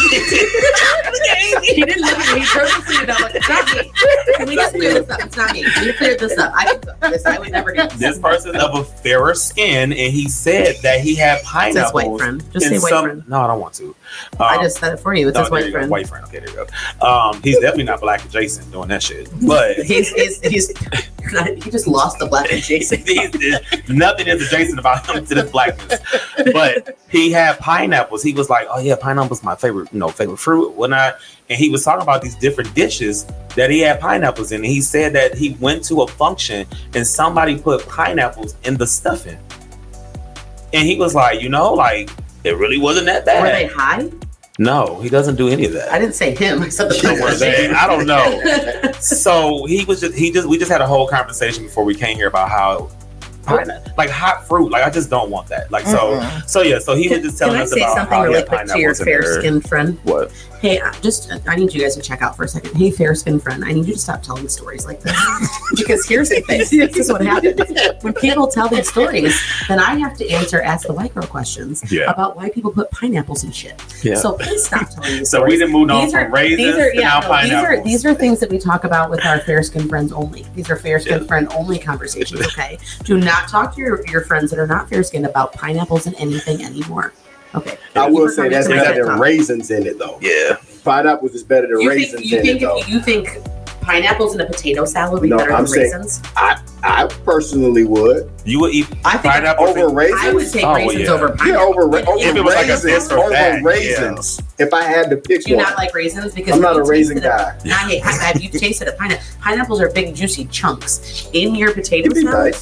He didn't look at me. He purposely did not look. It's not me. Can we just clear this up? It's not me. Can you clear this up? I can cook this. I would never do this. This person of a fairer skin, and he said that he had It pineapples. says white friend. Just say in white some- friend. No, I don't want to. I Um, just said it for you. It no, says there white you go. friend. White friend. Okay, there you go. Um, he's definitely not black adjacent doing that shit. But He's he's he's not, he just lost the black adjacent. he's, he's, nothing is adjacent about him to this blackness. But he had pineapples. He was like, "Oh yeah, pineapple's my favorite, you know, favorite fruit, whatnot." And he was talking about these different dishes that he had pineapples in. And he said that he went to a function and somebody put pineapples in the stuffing. And he was like, you know, like it really wasn't that bad. Were they high? No, he doesn't do any of that. I didn't say him. I said the So were they? I don't know. So he was just he just we just had a whole conversation before we came here about how pine, like hot fruit, like I just don't want that. Like so Mm-mm. so yeah, so he was just telling Can I us say about something how he really had quick to your pineapples in fair there. skinned friend? What? Hey, I just I need you guys to check out for a second. Hey, fair skinned friend, I need you to stop telling stories like this. Because here's the thing. This is what happens. When people tell these stories, then I have to answer Ask the White Girl questions Yeah. about why people put pineapples in shit. Yeah. So please stop telling these So stories. we didn't move on These from are, raisins these are, to yeah, now no, these are pineapples. these are things that we talk about with our fair skinned friends only. These are fair skinned Yeah. friend only conversations. Okay, do not talk to your, your friends that are not fair skinned about pineapples and anything anymore. Okay, I Thank you will for say coming that's to my better TED than Talk. raisins in it, though. Yeah. Pineapples is better than You raisins think you in think it, though. you think pineapples in a potato salad would be No, better I'm than saying- raisins? I I personally would You would eat I think pineapples over and- raisins. I would take Oh, well, raisins yeah. over yeah, pineapples. over, ra- If- over if it was like a raisins. this or over that, yeah. raisins. If I had to pick Do you one, not like raisins? Because I'm not you a raisin tasted guy. It, nah, hey, have you tasted a pineapple? Pineapples are big, juicy chunks in your potato It'd be salad. nice.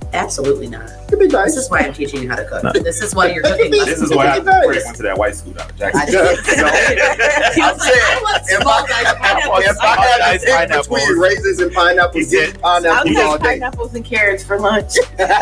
Absolutely not. It'd be nice. This is why I'm teaching you how to cook. This is why you're cooking. This is why I went to that white school out of Jackson. I did. He was like, I want If small I- dice pineapples. If I had Nice to pick pineapples. between raisins and pineapples, He said- get pineapple I'll all take day. pineapples and carrots for lunch.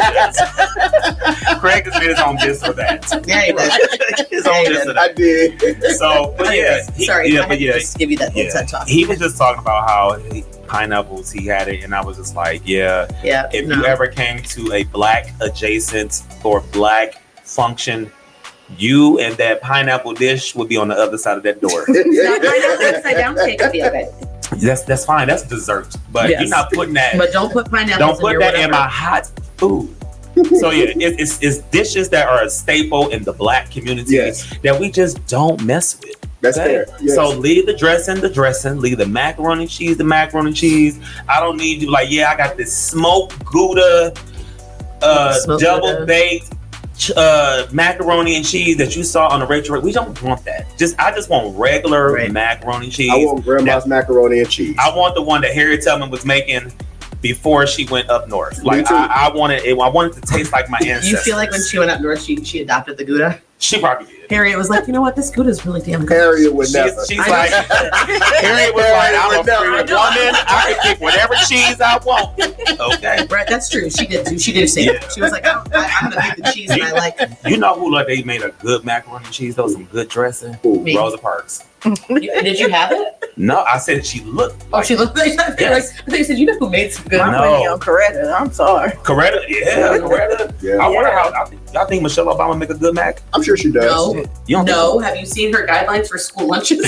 Craig has been his own this or that. Yeah, he did. His own this or I that. did. So, but yeah, Anyways, he, sorry, yeah, I had but to yeah, just give you that little yeah. TED talk. He was just talking about how he, pineapples he had it, and I was just like, yeah. Yeah, If no. you ever came to a black adjacent or black function, you and that pineapple dish would be on the other side of that door. Now, pineapple upside down cake would be okay. That's that's fine. That's dessert, but Yes. you're not putting that. But don't put pineapples Don't put in your that in whatever. my hot food. So yeah, it, it's, it's dishes that are a staple in the black community Yes. that we just don't mess with. That's Okay? fair. Yes. So leave the dressing, the dressing. Leave the macaroni and cheese, the macaroni and cheese. I don't need you like, yeah, I got this smoked Gouda, uh, Smoked double Gouda. baked uh, macaroni and cheese that you saw on the Rachel. We don't want that. Just I just want regular Right. macaroni and cheese. I want grandma's macaroni and cheese. I want the one that Harriet Tubman was making before she went up north. Like too. I, I wanted it. I wanted to taste like my ancestors. You feel like when she went up north, she she adopted the Gouda? she probably did. Harriet was like, you know what, this Gouda is really damn good. Harriet would She's, never. she's I like, know. Harriet was like, I'm a would never. free I woman. know. I can pick whatever cheese I want. Okay. Right, that's true. She did. do- She did say Yeah. that. She was like, I'm, I, I'm gonna pick the cheese that I like. You know who like they made a good macaroni and cheese though? Some good dressing. Ooh. Me. Rosa Parks. You- Did you have it? No, I said she looked. Oh, she looked like that. Yes. Like, they said, you know who made some good. My No. money on Coretta. I'm sorry. Coretta. Yeah, Coretta. Yeah. I wonder how. I think, I think Michelle Obama make a good mac. I'm sure she does. No, You don't no. Have you seen her guidelines for school lunches?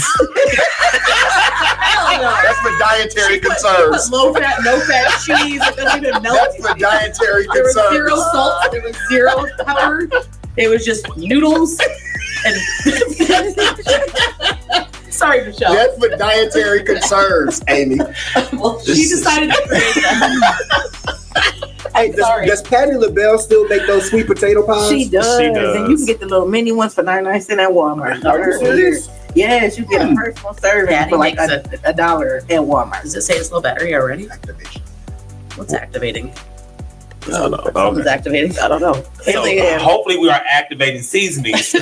Hell no. That's for dietary She put, she concerns. put low fat, no fat cheese. It doesn't even melt. That's for dietary There was concerns. zero salt. There was zero pepper. It was just noodles and. Sorry, Michelle. That's for dietary concerns, Amy. Well, she decided to create that. Hey, Does, sorry. does Patty LaBelle still make those sweet potato pies? She does. She And you does. can get the little mini ones for ninety-nine cents at Walmart. Are you serious? Yes, you get a personal serving Patty for like makes a, a dollar at Walmart. Does it say it's low battery already? Activation. What's activating? No, no. Something's Okay. activating. I don't know. So, Yeah. hopefully we are activating seasonings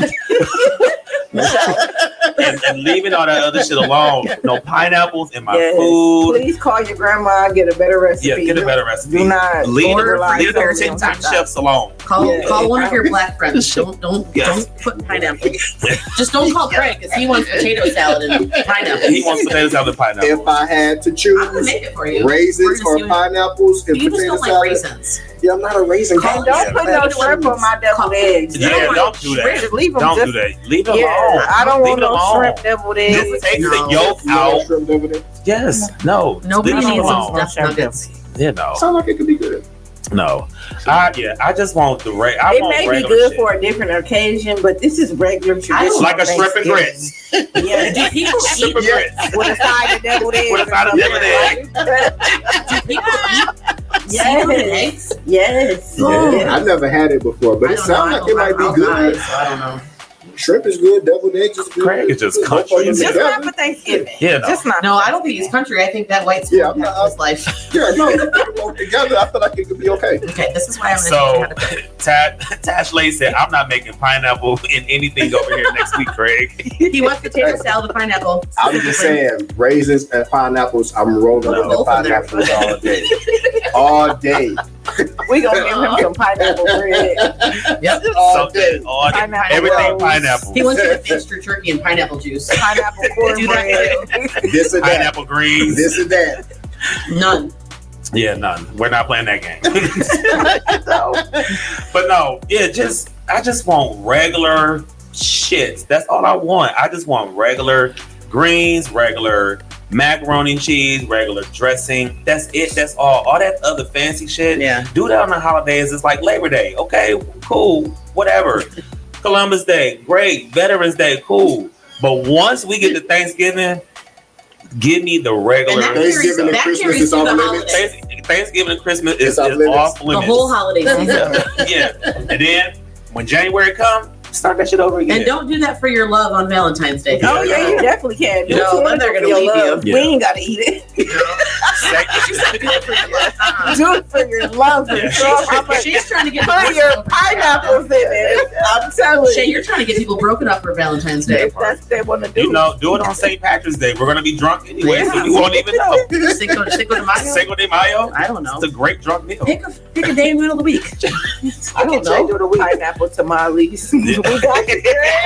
and, and leaving all that other shit alone. No pineapples in my Yes. food. Please call your grandma and get a better recipe. Yeah, get a better recipe. Do not leave order the, from leave the your TikTok TikTok. chefs alone. Call Yeah. call one of your black friends. Don't don't Yes. don't put pineapple. Just don't call Craig because he wants potato salad and pineapple. He wants potatoes out of pineapple. If I had to I'm gonna choose make it for you. raisins We're or just doing- pineapples and You just potato don't like salad, raisins. yeah, I'm not a raisin Call And guy. don't put no shrimp on my deviled eggs. Yeah, don't don't like do that. shrimp. Just leave them. Don't just, do that. Leave it Yeah, alone. I don't Leave want it no alone. shrimp deviled eggs. Just take No. the yolk You know out. shrimp over there? Yes. No. Nobody Leave it needs alone. some stuffed nuggets. Yeah, no. Sound like it could be good. No. I yeah, I just want the re- I It want may be regular good shit. for a different occasion, but this is regular tradition. Like a shrimp and grits. Yeah, Do people Shrimp eat? and grits. with a side of deviled eggs. With a side of or deviled something. Do people eat Yes. seafood and eggs? Yes. Oh. yes. I've never had it before, but I it don't sounds know. like it might I'll be die, good. so I don't know. Shrimp is good. Deviled eggs is good. Craig is just Both of country. them Just together. not for Thanksgiving. Yeah, no. Just not. No, I don't think he's country. I think that white spoon Yeah, I'm yeah, not- his life. Yeah, no, they put them all together. I feel like it could be okay. Okay, this is why I'm So, going to teach you how to cook. Tad, Tash Lay said, I'm not making pineapple in anything over here next week, Craig. He wants potato salad with pineapple. I'm just saying, raisins and pineapples. I'm rolling Put on the both in there. pineapples all day, all day, We gonna give him some pineapple bread. Yep. all day. Something, all Pineapple everything rolls. pineapple. He wants you to pinch your turkey and pineapple juice. Pineapple Do that cornbread. This and that. Pineapple greens. This and that. None. Yeah, none. We're not playing that game. But no, yeah, just I just want regular shit. That's all I want. I just want regular greens, regular macaroni and cheese, regular dressing. That's it. That's all. All that other fancy shit. Yeah. Do that on the holidays. It's like Labor Day. Okay, cool. Whatever. Columbus Day, great. Veterans Day, cool. But once we get to Thanksgiving, give me the regular. And that Thanksgiving carries, and that Christmas carries is to off the limits. holidays. Thanks- Thanksgiving and Christmas It's is, off is limits. off The limits. whole holiday season. Yeah. And then when January comes, start that shit over again. And don't do that for your love on Valentine's Day. Oh yeah, you definitely can. Do No, too then much they're for gonna your leave you. love. Yeah. We ain't gotta eat it. She said, "Do it for your love." Uh-uh. Do it for your lovers. So I'm like, She's trying to get put your pineapples in it. I'm telling Shay, you. you're trying to get people broken up for Valentine's Day. If that's what they want to do. You know, do it on Saint Patrick's Day. We're gonna be drunk anyway, so Yeah. you won't even know. Cinco, Cinco de Mayo. Cinco de Mayo. I don't know. It's a great drunk meal. Pick a pick a day in the middle of the week. I don't Jay know. do the pineapple tamales. We got it.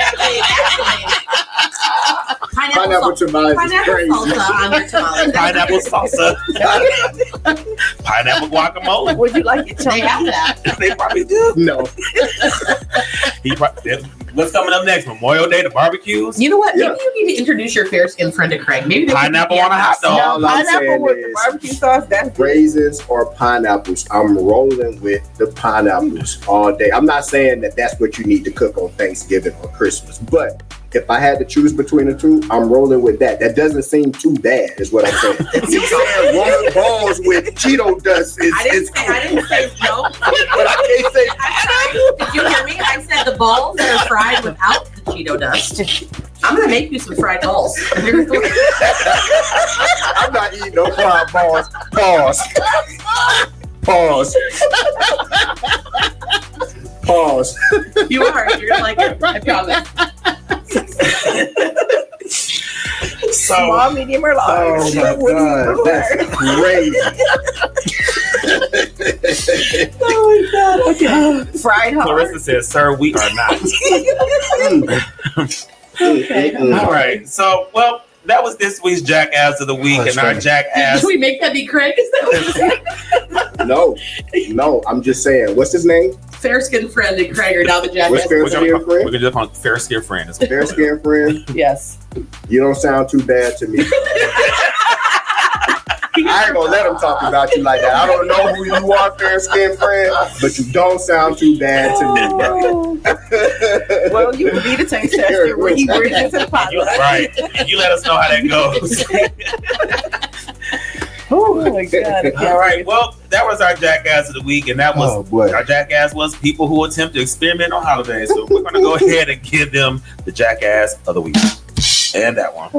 Pineapple, Pineapple sal- tamales is pineapple crazy. salsa on your tamale. Pineapple salsa. Pineapple guacamole. Would you like your They have chunky? that. They probably do. No. He pro- What's coming up next? Memorial Day, the barbecues. You know what? Maybe Yeah. you need to introduce your fair skinned friend to Craig. Maybe they Pineapple could be on a hot at dog. house. All I'm Pineapple saying with the is barbecue sauce. That's raisins or pineapples. I'm rolling with the pineapples all day. I'm not saying that that's what you need to cook on Thanksgiving or Christmas, but if I had to choose between the two, I'm rolling with that. That doesn't seem too bad, is what I'm saying. You saying rolling balls with Cheeto dust is, I didn't is say. I didn't say no. but I can't say I said, did you hear me? I said the balls that are fried without the Cheeto dust. I'm gonna make you some fried balls. I'm not eating no fried balls. Pause. Pause. Pause. You are. You're gonna like it. I promise. So, small, medium, or large. Oh my What do you god, that's crazy. Oh my god. Okay. Fried hard. Clarissa says, "Sir, we are not." Okay. All right. So, well, that was this week's Jackass of the Week, Oh, and our funny. Jackass. Can we make that be Craig? Is that what you said? No, no, I'm just saying. What's his name? Fair skinned friend and Craig are now the What's jackass. fair We're skinned gonna, we're friend? gonna do it on fair skill friend. It's Fair skinned friend. Yes. You don't sound too bad to me. I ain't gonna let him talk about you like that. I don't know who you are, fair skinned friend, but you don't sound too bad to me, bro. Well, you can be the taste tester when he brings it to the You, podcast. right. And you let us know how that goes. Oh my god. All right. Well, that was our Jackass of the Week, and that was Oh boy. our Jackass was people who attempt to experiment on holidays. So we're gonna go ahead and give them the Jackass of the Week. And that one.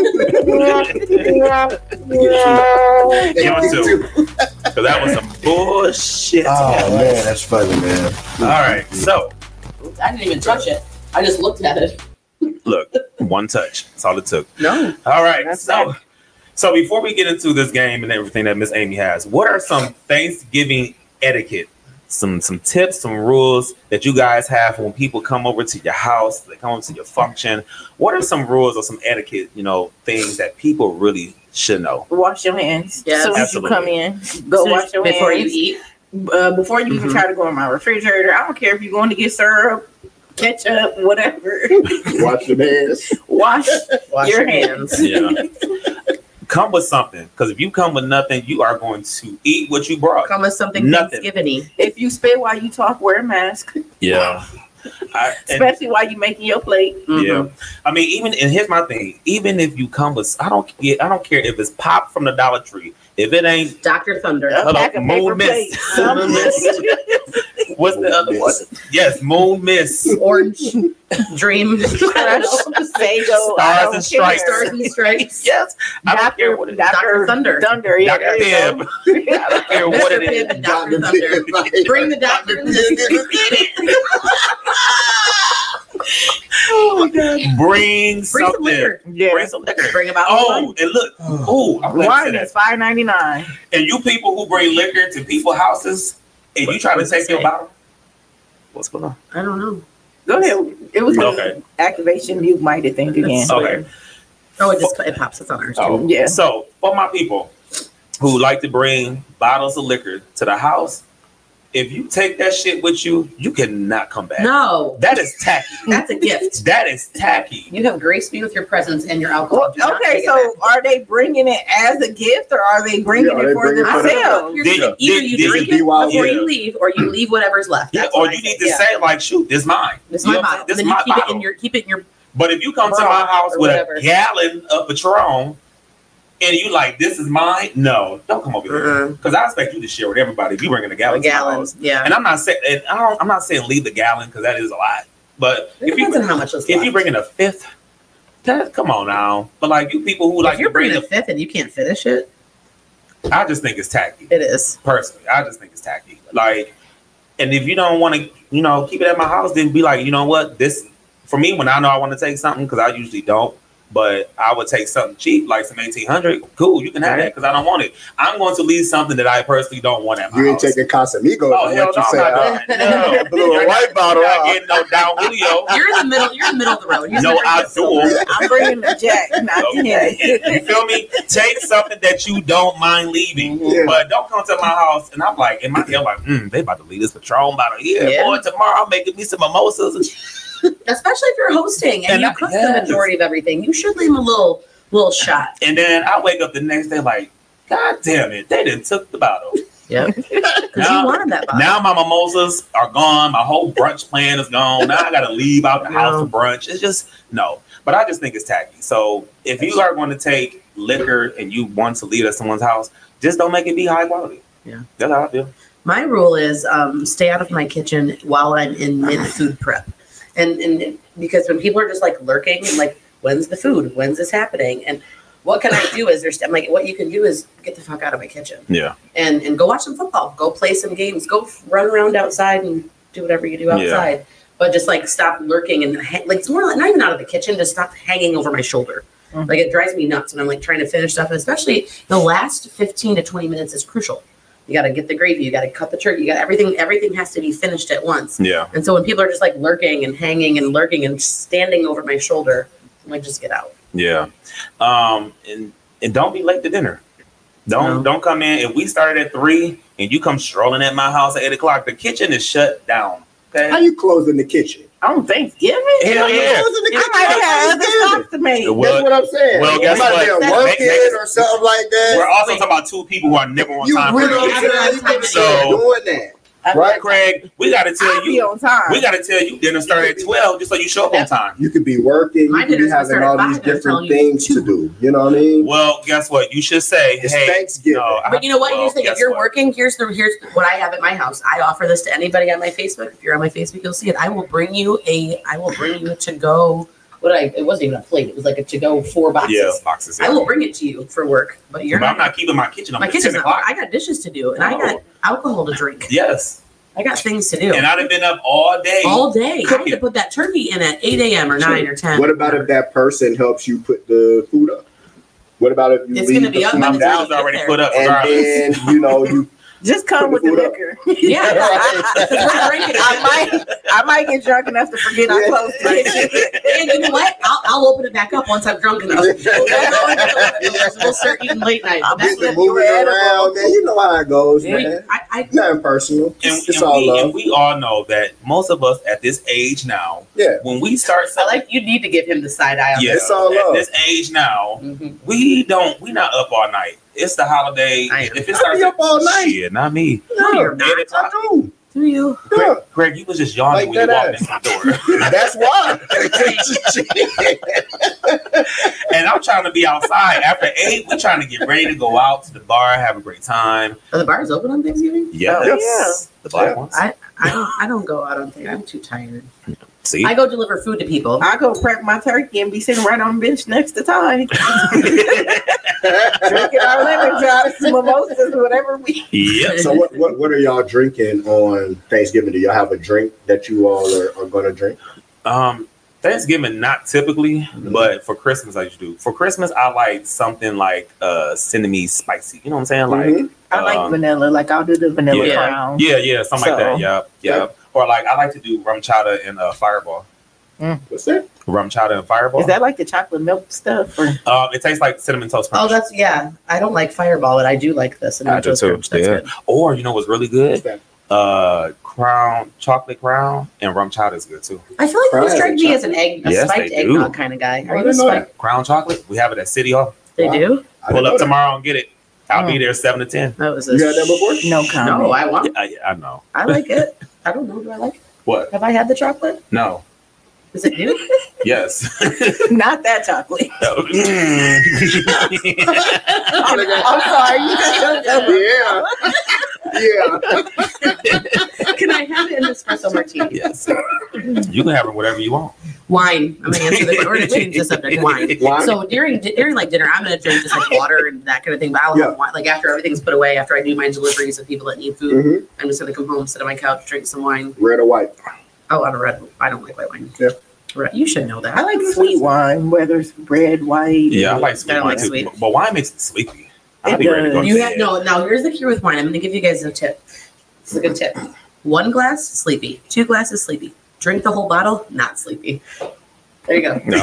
Give them two. Because that was some bullshit. Oh man, that's funny, man. All right. So, I didn't even touch it. I just looked at it. look, one touch. That's all it took. No. All right. That's So, so before we get into this game and everything that Miss Amy has, what are some Thanksgiving etiquette? Some some tips, some rules that you guys have when people come over to your house, they come over to your function. What are some rules or some etiquette, you know, things that people really should know? Wash your hands. Yes. As soon as you come in, go wash your before hands. you eat. Uh, before you even Mhm. try to go in my refrigerator. I don't care if you're going to get syrup, ketchup, whatever. Wash your hands. Wash Wash your your hands. Yeah. Come with something, because if you come with nothing, you are going to eat what you brought. Come with something Nothing. Thanksgiving-y. If you spit while you talk, wear a mask. Yeah. I, and- Especially while you making your plate. Yeah, I mean, even and here's my thing. Even if you come with, I don't get, I don't care if it's pop from the Dollar Tree. If it ain't, Doctor Thunder. A Hello, pack of Moon paper Mist. plates. Moon Mist. what's the other one? Yes, Moon Mist, Orange. Dream. Crush. Fago. I Stars don't and Stripes. care. Stars and Stripes. Yes, I don't care Doctor, what it is. Doctor Thunder. Thunder. Yeah, Doctor there you Pibb. go. I don't care what Mister it is. Pibb and Doctor Thunder. Bring the doctor in this. Oh my god. Bring Bring some something. liquor. Yeah. Bring some liquor. Bring about Oh, and look. Oh, I'm glad you said Wine that. is five ninety nine. And you people who bring liquor to people's houses, and you try to What's it take your say? bottle. What's going on? I don't know. Go ahead. It was Okay. activation mute might have think again. Okay. Oh, it just it pops. It's on ours. Oh, Yeah. So for my people who like to bring bottles of liquor to the house, if you take that shit with you, you cannot come back. No, That is tacky. that's a gift. That is tacky. You have graced me with your presence and your alcohol. Well, Do not okay, take it so back. are they bringing it as a gift or are they bringing Yeah, it they for bring it for themselves? Here's Did- the thing. Either did- you did drink you it be wild? before Yeah. you leave, or you leave whatever's left. Yeah, That's or what I you say. need to Yeah. say like, shoot, this is mine. This is You my know what I'm bottle. saying? This Then is you my keep it bottle. in your keep it in your. But if you come to Bra my house or with whatever. a gallon of Patron and you like, this is mine, no, don't come over here. Uh-uh. Because I expect you to share with everybody if you bring in a gallon. A to my gallon. house. Yeah. And I'm not saying, and I don't, I'm not saying leave the gallon because that is a lot. But It if you depends on how much is if left. you bring in a fifth, that, come on now. But like you people who like if you're to bring bringing a the fifth and you can't finish it, I just think it's tacky. It is. Personally, I just think it's tacky. Like, and if you don't want to, you know, keep it at my house, then be like, you know what, this for me when I know I want to take something, because I usually don't. But I would take something cheap, like some eighteen hundred. Cool, you can have that because I don't want it. I'm going to leave something that I personally don't want at my You ain't house. taking Casamigos. Oh, hell no, I'm not doing it. The little You're white not- bottle you're not out. getting no down Julio. You're in the middle. You're in the middle of the road. You're No gonna drink Abdul. it. I'm bringing the Jack, not the Henny. You feel me? Take something that you don't mind leaving, Yeah. but don't come to my house. And I'm like, in my head, I'm like, mm, they about to leave this Patron bottle here. Yeah. Boy, tomorrow I'm making me some mimosas. Especially if you're hosting and, And you I- cook yes. the majority of everything. You should leave them a little little shot. And then I wake up the next day like, God damn it, they didn't took the bottle. Yeah. Because Now- you wanted that bottle. Now my mimosas are gone. My whole brunch plan is gone. Now I got to leave out the house for brunch. It's just, no. But I just think it's tacky. So if you are going to take liquor and you want to leave at someone's house, just don't make it be high quality. Yeah. That's how I feel. My rule is um, stay out of my kitchen while I'm in mid food prep, and and because when people are just like lurking and like, when's the food? When's this happening? And what can I do? Is there? I'm like, what you can do is get the fuck out of my kitchen Yeah. and and go watch some football, go play some games, go run around outside and do whatever you do outside. Yeah. But just like stop lurking and ha- like it's more like not even out of the kitchen, just stop hanging over my shoulder. Mm-hmm. Like it drives me nuts when I'm like trying to finish stuff, and especially the last fifteen to twenty minutes is crucial. You got to get the gravy. You got to cut the turkey. You got everything. Everything has to be finished at once. Yeah. And so when people are just like lurking and hanging and lurking and standing over my shoulder, I'm like, just get out. Yeah. Um. And and don't be late to dinner. Don't no. don't come in. If we started at three and you come strolling at my house at eight o'clock, the kitchen is shut down. Okay. How you closing the kitchen? On Thanksgiving? Hell yeah. I might have other stuff to make. Well, That's what I'm saying. Well, guess might what? be a Next- working next- or something like that. We're also talking about two people who are never on You time. really for don't dinner. you can So- doing that. Right, Craig? We got to I'll tell be you. on time. We got to tell you dinner start at twelve just so you show up on time. You could be working. My You could be dinner's gonna having start all at these five, I'm different telling you, things two. to do. You know what I mean? Well, guess what? You should say, It's hey, Thanksgiving. no, I- But you know what? well, Here's the thing. If guess you're what? working, here's the here's what I have at my house. I offer this to anybody on my Facebook. If you're on my Facebook, you'll see it. I will bring you a. I will bring you a to go. What I? It wasn't even a plate. It was like a to go four boxes. Yeah, boxes. I will bring it to you for work. But you're But not. I'm not keeping my kitchen on my at kitchen's ten not. o'clock. I got dishes to do, and I No. got alcohol to drink. Yes. I got things to do And I'd have been up all day. all day. I have cooking. to put that turkey in at eight a.m. or nine or ten. What about if that person helps you put the food up? What about if you It's leave gonna be the up food by My the down time dow's already there. put up. and regardless. then you know you Just come with the Put the food up. liquor. Yeah, Right. we're drinking. I might, I might get drunk enough to forget I closed the kitchen. And you know what? I'll, I'll open it back up once I'm drunk enough. We'll start eating late night. I'll That's be get what- the moving around, man. You know how it goes, we- man. I, I, Nothing personal. And, It's, it's and all we, love. and we all know that most of us at this age now, Yeah. when we start I selling, like you need to give him the side eye on yeah, It's all at love. this age now, this. Mhm. we don't, we not up all night. It's the holiday. I am. If it I starts be up all night. shit, not me. No, you're Eight not. o'clock. I do. Do you? Yeah. Greg, Greg, you was just yawning Like when you that walked in the door. That's why. And I'm trying to be outside after eight. We're trying to get ready to go out to the bar, have a great time. Are the bars open on Thanksgiving? Yes. yeah. The black Yeah. ones. I, I don't. I don't go out on Thanksgiving. I'm too tired. See? I go deliver food to people. I go prep my turkey and be sitting right on the bench next to Ty. Drinking our lemon drops, mimosas, whatever we. Yep. So what, what what are y'all drinking on Thanksgiving? Do y'all have a drink that you all are, are gonna drink? Um, Thanksgiving, not typically, but for Christmas, I used to do. For Christmas, I like something like uh, cinnamon spicy. You know what I'm saying? Like, Mhm. I like um, vanilla, like I'll do the vanilla yeah. crown. yeah, yeah, something like So- that. Yeah, yeah. Or like, I like to do rum chowder and uh, fireball. What's that? Rum chowder and fireball. Is that like the chocolate milk stuff? Or? Um, it tastes like cinnamon toast crunch. Oh, that's yeah. I don't like Fireball, but I do like this. And I do too. That's Yeah. good. Or you know what's really What's good? that? Uh, crown chocolate crown and rum chowder is good too. I feel like you Fried strike me chocolate. as an egg, a Yes, spiked they do. eggnog kind of guy. I Are you didn't a know spiked? Crown chocolate, we have it at City Hall. They Wow. do. I didn't Pull know up that. tomorrow and get it. I'll be Oh. there seven to ten. That was You had that before? No comment. No, I want. Yeah, yeah, I know. I like it. I don't know. Do I like it? What? Have I had the chocolate? No. Is it new? Yes. Not that chocolate. I'm, Yeah. I'm sorry. You got Yeah. Can I have it in espresso martini? Yes. You can have it whatever you want. Wine. I'm gonna answer the. We're gonna change the subject. Wine. Wine? So during during like dinner, I'm gonna drink just like water and that kind of thing. But I'll Yeah. have wine. Like after everything's put away, after I do my deliveries of people that need food, Mhm. I'm just gonna come home, sit on my couch, drink some wine. Red or white? Oh, I'm a red. I don't like white wine. Yeah. Red. You should know that. I like sweet wine, whether it's red, white. Yeah, I like sweet I don't wine like too. sweet. But wine makes me sleepy. I'll It be ready to go does. to You bed. have no. Now here's the cure with wine. I'm gonna give you guys a tip. This is a good tip. One glass, sleepy. Two glasses, sleepy. Drink the whole bottle, not sleepy. There you go. No.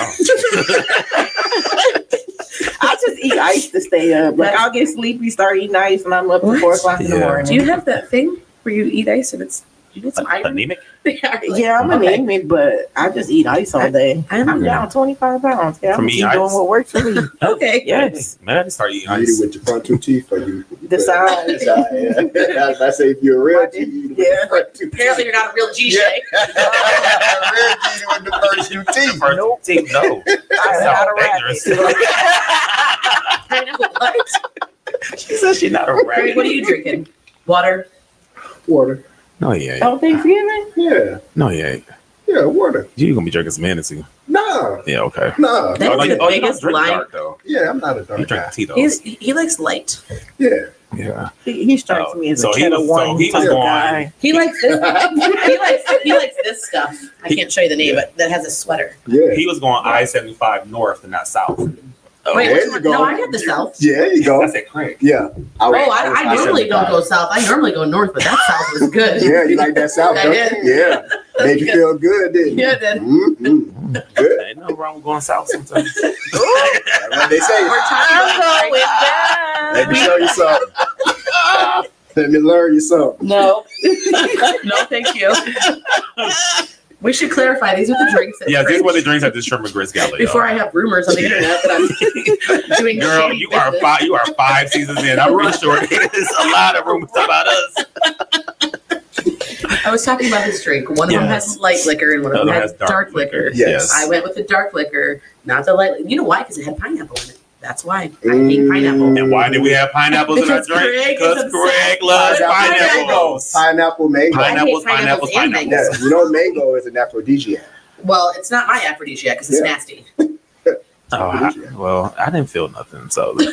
I just eat ice to stay up. Like I'll get sleepy, start eating ice, and I'm up What? to four o'clock in the Yeah. morning. Do you have that thing where you eat ice and it's you need some iron? Anemic? Yeah, I'm Okay. anemic, but I just eat ice all day. I'm I'm down twenty-five pounds. Yeah, For I'm me, keep ice- doing what works for me. Okay. Yes, Man, I just start eating You eat it ice. with your front two teeth, or you? the size. Yeah. I say if you're a real G, you eat it with Yeah. the front two Apparently, teeth. you're not a real G Yeah. Shay. Real G with the first two teeth. First Nope. teeth, no. I That's am not how a rabbit. dangerous. Pineapple what? She said she's not a Greg, rabbit. what are you drinking? Water. Water. No, yeah. Oh, Thanksgiving? Yeah. No, yeah. Yeah, water. You gonna be drinking some Hennessy. Nah. Yeah, okay. Nah. That's oh, no, the you, oh, you don't biggest drink lie. dark, though. Yeah, I'm not a You dark drink guy. Tito's. He's, he likes light. Yeah. Yeah. He, he strikes Oh, me as so a he kettle was- so one he was type of going- guy. He likes this. he likes he likes this stuff. I can't show you the name, but that has a sweater. Yeah. He was going I seventy-five north and not south. Oh, Wait, there which you one? go. No, I got the south. Yeah, there you go. That's it, Craig. Yeah. Oh, was- I, was I normally don't go seventy-five. south. I normally go north, but that south was good. Yeah, you like that south, I don't did. you? Yeah. Made you feel good, didn't you? Yeah, it did. Mm-hmm. Good. Ain't nothing wrong with going south sometimes. That's what they say. We're talking about it right Let me show you something. Let me learn you something. No. No, thank you. We should clarify these are the drinks. That Yeah, this is what the Fridge- drinks at the Shrimp and Grits Gala. Before y'all. I have rumors on the internet that I'm doing. Girl, shady you are business. five. You are five seasons in. I'm pretty sure there's a lot of rumors about us. I was talking about this drink. One of them Yes. has light liquor and one of The them other has has dark, dark liquor. liquor. Yes. I went with the dark liquor, not the light. You know why? Because it had pineapple in it. That's why I hate Mm. pineapple. And why did we have pineapples Because in our drink? Greg is Because obsessed Greg loves with pineapples. Pineapple mango. Pine- Pineapples, I hate pineapples, pineapples and pineapples. Yeah, you know mango is an aphrodisiac. Well, it's not my aphrodisiac because it's Yeah. nasty. Oh, I, well, I didn't feel nothing. So Wait,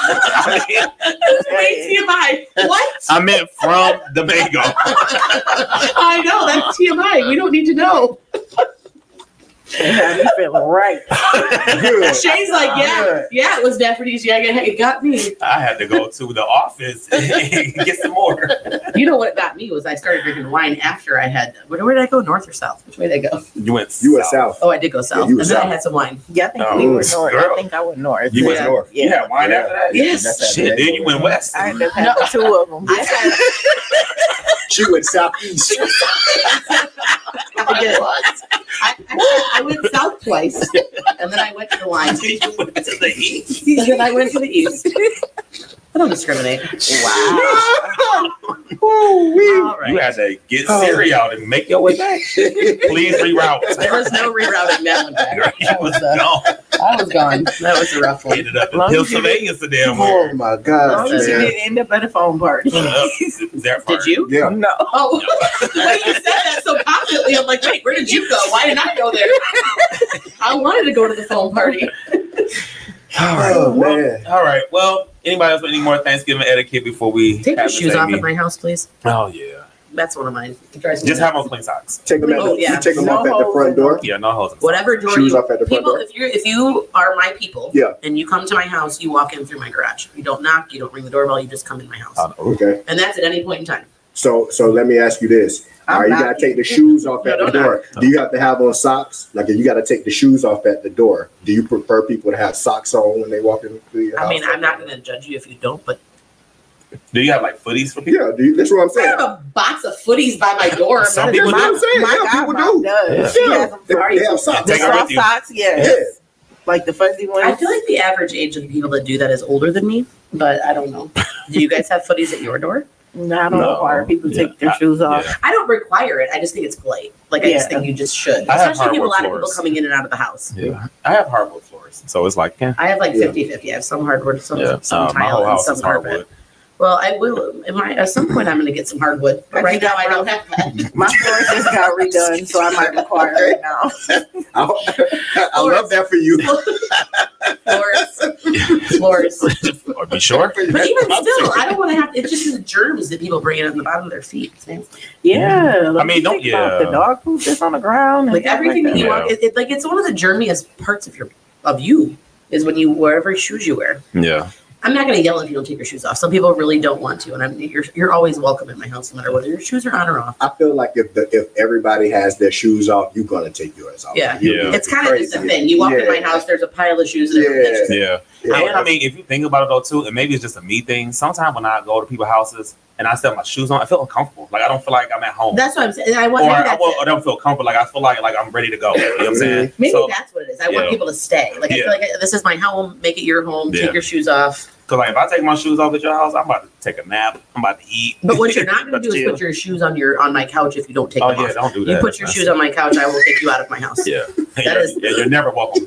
T M I. What? I meant from the mango. I know that's T M I. We don't need to know. And how you feeling right? Good. Shay's like, yeah, yeah, it was the aphrodisiac. It it got me. I had to go to the office and get some more. You know what it got me was I started drinking wine after I had. Where, where did I go? North or south? Which way did I go? You went. You were south. Oh, I did go south, you were and then I south. had some wine. Yeah, I think Oh, we were north. girl. I think I went north. You went Yeah. north. You had wine after that? Yes. That's that Shit, mango. then you went west. I ended up having two of them. I had. She went southeast. I did. I, I, I went south twice, and then I went to the wine, You went to the east. and then I went to the east. I don't discriminate. Wow. All right. You had to get Siri out and make your way back. Please reroute. There was no rerouting that one back. Girl, you was was, uh, gone. I was gone. That was a rough one. Ended up in Long as you Pennsylvania, so damn Oh weird. my As God, long as you man. didn't end up at a phone party. Uh, that part. Did you? Yeah. No. Oh, the way you said that so confidently, I'm like, wait, where did you go? Why didn't I go there? I wanted to go to the phone party. All right. Oh, well, man. all right. Well, anybody else with any more Thanksgiving etiquette before we Take your have shoes this off Amy? at my house, please. Oh yeah. That's one of mine. It drives me Just nuts. have on clean socks. Take them, at Oh, the, yeah. you take them No off at the holes front in door. Yeah, no holes. Whatever door Shoes you off at the front people, door. if you if you are my people, Yeah. and you come to my house, you walk in through my garage. You don't knock, you don't ring the doorbell, you just come in my house, Uh, Okay. and that's at any point in time. So so let me ask you this. I'm All right, you not- gotta take the shoes off No, at the don't door. Do you have to have on socks? Like if you gotta take the shoes off at the door, do you prefer people to have socks on when they walk into your house? I mean, I'm not going to judge you if you don't, but Do you have like footies for people? Yeah, do you, that's what I'm I saying. have a box of footies by my door. Some That is people my- That's what I'm saying. My Yeah, people godmom do. does. Yeah. She Yeah. has them They, for they have socks. the Take it with soft you. socks, yes. Yeah. Like the fuzzy ones. I feel like the average age of the people that do that is older than me, but I don't know. Do you guys have footies at your door? No, I don't No. require people to Yeah. take their shoes off. Yeah. I don't require it. I just think it's polite. Like I just Yeah. think you just should, I have especially if you have a hardwood lot of people floors. coming in and out of the house. Yeah. I have hardwood floors, so it's like yeah. I have like Yeah. fifty-fifty. I have some hardwood, some Yeah. some Uh, my tile, whole and house some is carpet. hardwood. Well, I will. At, my, at some point, I'm going to get some hardwood. But right now, I don't have that. My floors just got redone, so I might require it now. I, I love that for you. Floors. Floors. Or be sure. But even still, I don't want to have. It's just the germs that people bring in on the bottom of their feet. Yeah. I mean, don't yeah. yeah. The dog poop that's on the ground. Like everything like that you Yeah. want, it, it, like it's one of the germiest parts of your of you is when you whatever shoes you wear. Yeah. I'm not going to yell if you don't take your shoes off. Some people really don't want to, and I'm you're you're always welcome in my house, no matter whether your shoes are on or off. I feel like if the, if everybody has their shoes off, you're gonna take yours off. Yeah, You- Yeah. It's kind of just a thing. You walk in my house, there's a pile of shoes. And Yeah. Yeah. Yeah. And I mean, if you think about it though, too, and maybe it's just a me thing. Sometimes when I go to people's houses and I still have my shoes on, I feel uncomfortable. Like I don't feel like I'm at home. That's what I'm saying. I want or maybe I, that's will, it. I don't feel comfortable. Like I feel like like I'm ready to go. You know what I'm saying? Maybe So, that's what it is. I want yeah. people to stay. Like I Yeah. feel like this is my home. Make it your home. Yeah. Take your shoes off. Cause like if I take my shoes off at your house, I'm about to take a nap. I'm about to eat. But what you're not going to do is Chill. put your shoes on your on my couch if you don't take Oh them yeah, off. don't do that. You put your shoes on my couch, I will take you out of my house. Yeah, That you're, is- yeah, you're never welcome.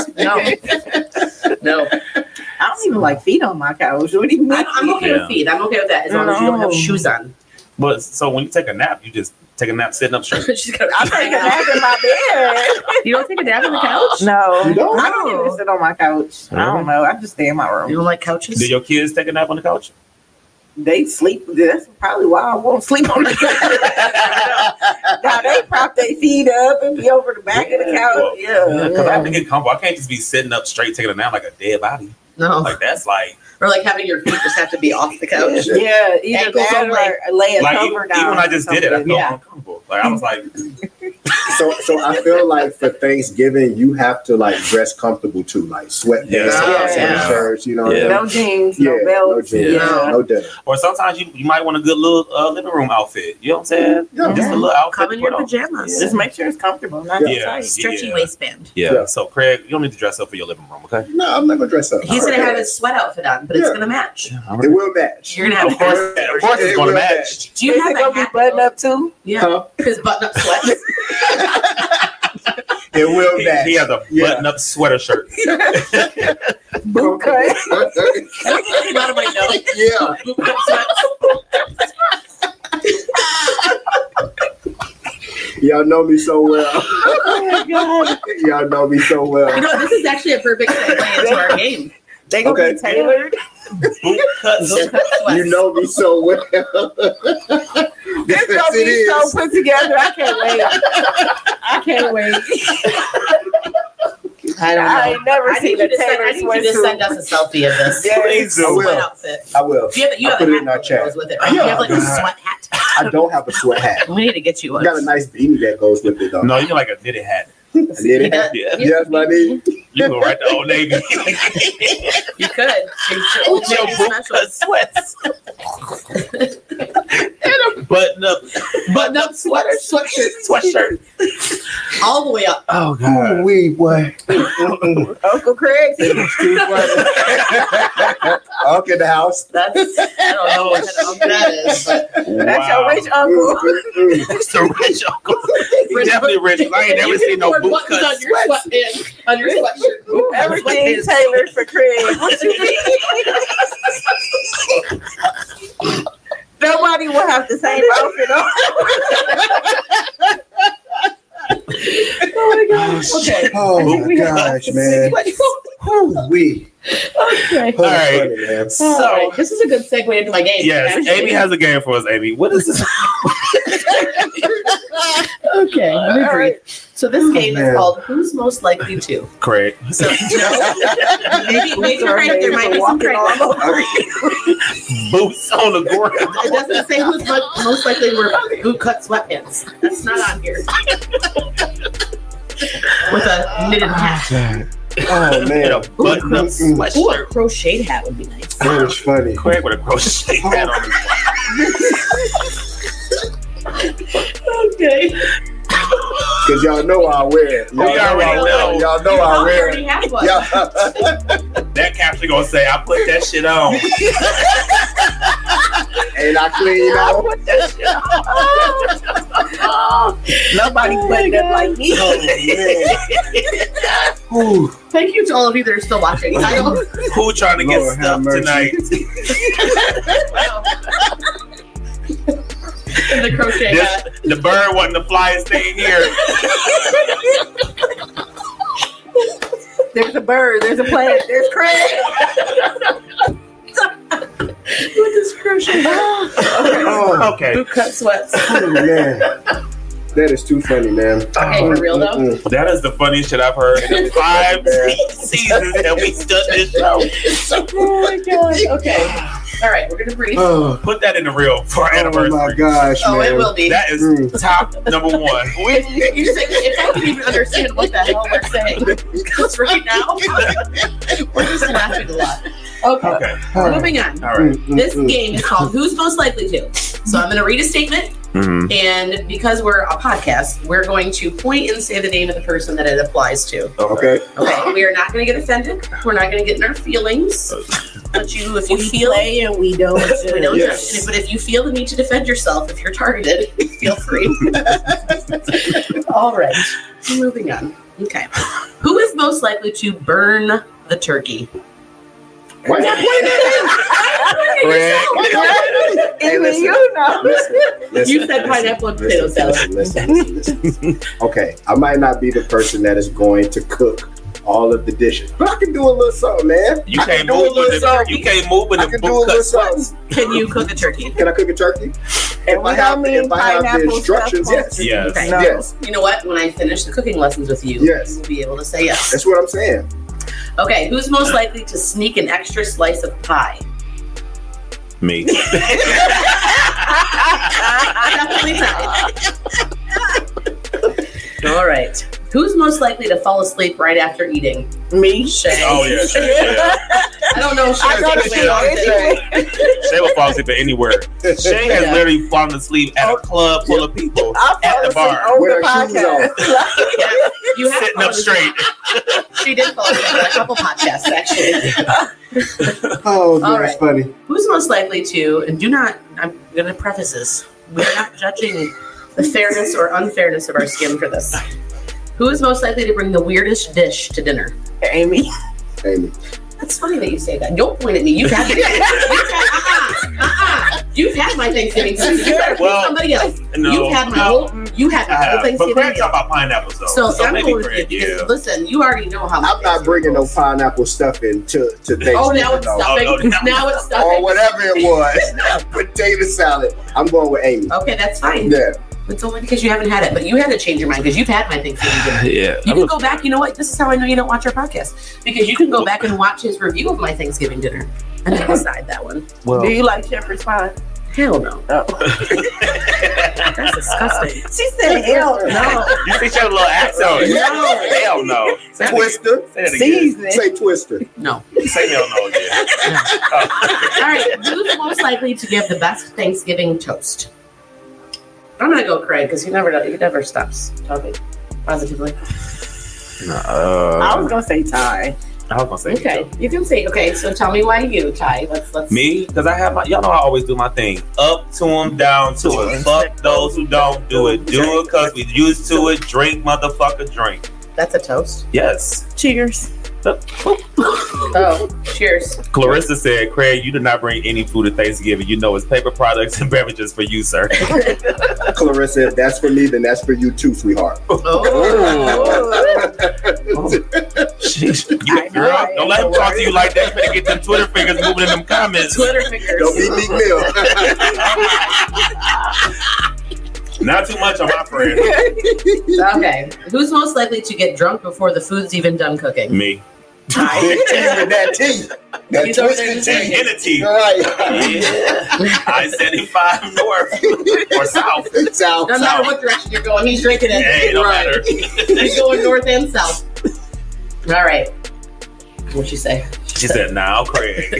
No, no. I don't even like feet on my couch. What do you mean? I'm, I'm okay Yeah. with feet. I'm okay with that as long as you don't have No. shoes on. But so when you take a nap, you just take a nap sitting up straight. She's gonna I take a nap in my bed. You don't take a nap on the couch? No, You don't? I don't even sit on my couch. I don't know. I just stay in my You room. don't like couches? Do your kids take a nap on the couch? They sleep. That's probably why I won't sleep on the couch. Now they prop their feet up and be over the back of the couch. Well, Yeah, Because I have to yeah. get comfortable. I can't just be sitting up straight taking a nap like a dead body. No. Like that's like Or like having your feet just have to be off the couch. Yeah, either Ankles that on, or like- lay a like cover even, down. even when I just did it, I felt Yeah. uncomfortable. Like I was like, So so I feel like for Thanksgiving you have to like dress comfortable too, like sweatpants, Yeah. Yeah. shirts, you know. Yeah. No jeans, Yeah, no belts. no jeans, Yeah. no denim. or sometimes you, you might want a good little uh, living room outfit. You know what I'm saying? Yeah. Just a little outfit. Come to in your put on. pajamas. Just make sure it's comfortable, not Yeah. too tight. Stretchy Yeah. waistband. Yeah. Yeah. So Craig, you don't need to dress up for your living room, okay? No, I'm not gonna dress up. He's gonna have his sweat outfit on, but it's Yeah. gonna match. It will match. You're gonna have Of course, of course it's It going to will match. Do you Is have it a gonna be hat? buttoned up too? Yeah. Huh? His button up sweats. It will He, match. he has a Yeah. button-up sweater shirt. Boot cut. Came out of my nose. Yeah. Boot cut sweats. Y'all know me so well. Oh my God. Y'all know me so You well. know, this is actually a perfect segue into our game. They gonna Okay. be tailored. Boot cut Boot cut sweats. You know me so well. It's gonna It be is. so put together. I can't wait. I can't wait. I don't know. I ain't never I need seen you a to send, I tailored need you to send sweatsuit. us a selfie of this. Yeah. Please I do. will. Sweat outfit. I will. You have, you I'll have put a it hat in our that chat. goes with it, right? You have like a God. sweat hat. I don't have a sweat hat. We need to get you I one. got a nice beanie that goes with it though. No, you need like a knitted hat. I did it. Yeah. Yeah. Yes, my knee. You go right to Old Navy. You could. With your boot cut sweats. and a button up, Button up sweater, sweatshirt, sweatshirt. all the way up. Oh Oh, we boy. Mm-mm. Uncle Craig. It's too funny. Unc in the house. That's, I don't know what kind of uncle that is, but That's your rich uncle. Mm-mm. It's a rich uncle. He's definitely rich. I ain't never you seen no wear boot buttons cut on your sweats. sweatband, on your sweatshirt. Everything tailored for Craig. What you mean? Nobody will have the same outfit on. Oh my gosh. Okay. Oh my gosh, man. Whew, we. Okay. Oh, All right. funny, man. So this is a good segue into my game. Yes, actually. Amy has a game for us, Amy. What is this? Okay, let me All breathe. So this game man. is called Who's Most Likely To. Craig. So you know, maybe, maybe you're right, there might be some Craig left over. Boots on the ground. It doesn't say who's mo- most likely to wear boot cut sweatpants. That's not on here. With a knitted hat. Oh And man. a button up Mm-mm. Ooh, a sweatshirt. crocheted hat would be nice. That was funny. Craig with a crochet hat on his Okay. Cause y'all know I wear it. Y'all We already I wear know. it. Y'all know You I probably wear already it. have one. Yeah. That caption gonna say, I put that shit on. And I clean I out. put that shit on. Nobody putting up like me. Oh, Thank you to all of you that are still watching. I don't. Who trying to get Lord have stuffed mercy. tonight? And the crochet This, hat. the bird wasn't the flyest thing here. There's a bird. There's a plant. There's Craig. With this crochet hat. oh, Okay. Boot cut sweats. oh, man. That is too funny, man. Okay, for real though. Mm-mm. That is the funniest shit I've heard in the five seasons that we stood this show. Oh my god. Okay. All right, we're gonna breathe. Oh, Put that in the reel for our oh anniversary. my gosh, Oh, man. it will be. That is Mm. top number one. If, if you say, if I can even understand what the hell we're saying, because right now we're just laughing a lot. Okay. Okay. All right. Moving on. All right. Mm, mm, This mm. game is called Who's Most Likely To. So I'm going to read a statement, Mm-hmm. and because we're a podcast, we're going to point and say the name of the person that it applies to. Okay. Okay, we are not going to get offended. We're not going to get in our feelings. But you, if you We feel, play and we don't. we don't Yes. judge. But if you feel the need to defend yourself, if you're targeted, feel free. All right, moving on. Okay, who is most likely to burn the turkey? Why not play that? Hey, Even listen. you know. Listen, listen, You said listen, pineapple and potato listen, salad. Listen, listen, listen. Okay, I might not be the person that is going to cook all of the dishes, but I can do a little something, man. You I can't can do a move with little the something. you can't move with I the can do a boot little cut sweats. something. Can you cook a turkey? Can I cook a turkey? And If we I don't have, mean if I have the pineapple instructions, stuff. yes. Yes. Okay. No. Yes. You know what? When I finish the cooking lessons with you, Yes. you will be able to say yes. That's what I'm saying. Okay, who's most likely to sneak an extra slice of pie? Me. Definitely not. All right. Who's most likely to fall asleep right after eating? Me. Shay. Oh yeah, Shay. Yeah. I don't know if I Shay's go to gonna sleep wait on anyway. Shay will fall asleep at anywhere. Shay has Yeah. literally fallen asleep at a club full of people I at fall the asleep bar, on With the her shoes podcast. Yeah, you have sitting up straight. She did fall asleep on a couple podcasts, actually. Oh, All that's right. funny. Who's most likely to, and do not, I'm going to preface this, we're not judging the fairness or unfairness of our skin for this. Who is most likely to bring the weirdest dish to dinner? Amy. Amy. That's funny that you say that. Don't point at me. You've had You've had, uh-uh, uh-uh. You've had my Thanksgiving food. You better pick Well, somebody else. No, You've had my no, whole, you had I my whole have. But Thanksgiving Craig meal. talk about pineapples though. So, So, I'm maybe going with Craig, you because, yeah. listen, you already know how my I'm not bringing no Thanksgiving pineapple stuffing to, to Thanksgiving. goes. Oh, now it's no. stuffing. Oh, no, now- now it's stuffing. Or whatever it was. Potato salad. I'm going with Amy. Okay, that's fine. Yeah. It's only because you haven't had it, but you had to change your mind because you've had my Thanksgiving dinner. Yeah. You can go back. You know what? This is how I know you don't watch our podcast because you can go back and watch his review of my Thanksgiving dinner and then decide that one. Well, Do you like shepherd's pie? Hell no. Oh. That's disgusting. She said, hell no. you think she had a little accent on it? No. Hell no. Say that Twister. again. Say that again. Seasoning. Say Twister. No. Say hell no again. All right. Who's most likely to give the best Thanksgiving toast? I'm gonna go Craig because he never he never stops talking positively. I was going to say Ty. I was gonna say Okay, you can say okay. So tell me why you, Ty. Let's let's me, because I have my, y'all know I always do my thing. Up to them, down to it. Fuck those who don't do it. Do it because we used to it. Drink, motherfucker, drink. That's a toast. Yes. Cheers. Oh, cheers. Clarissa said, Craig, you did not bring any food to Thanksgiving. You know it's paper products and beverages for you, sir. Clarissa, if that's for me, then that's for you too, sweetheart. Sheesh. You, I know, girl, I don't am let him the talk to you like that. You better get them Twitter fingers moving in them comments. Twitter fingers. Don't be Meek Mill. Not too much on my friend. Okay. Who's most likely to get drunk before the food's even done cooking? Me. Big T with that T. That He's over there twisted just T. In the teeth. Right. Yeah. I seventy-five north or south. South. Doesn't matter what direction you're going, he's drinking it. Hey, don't Right. matter. He's going north and south. All right. What'd you say? She said, now, Craig.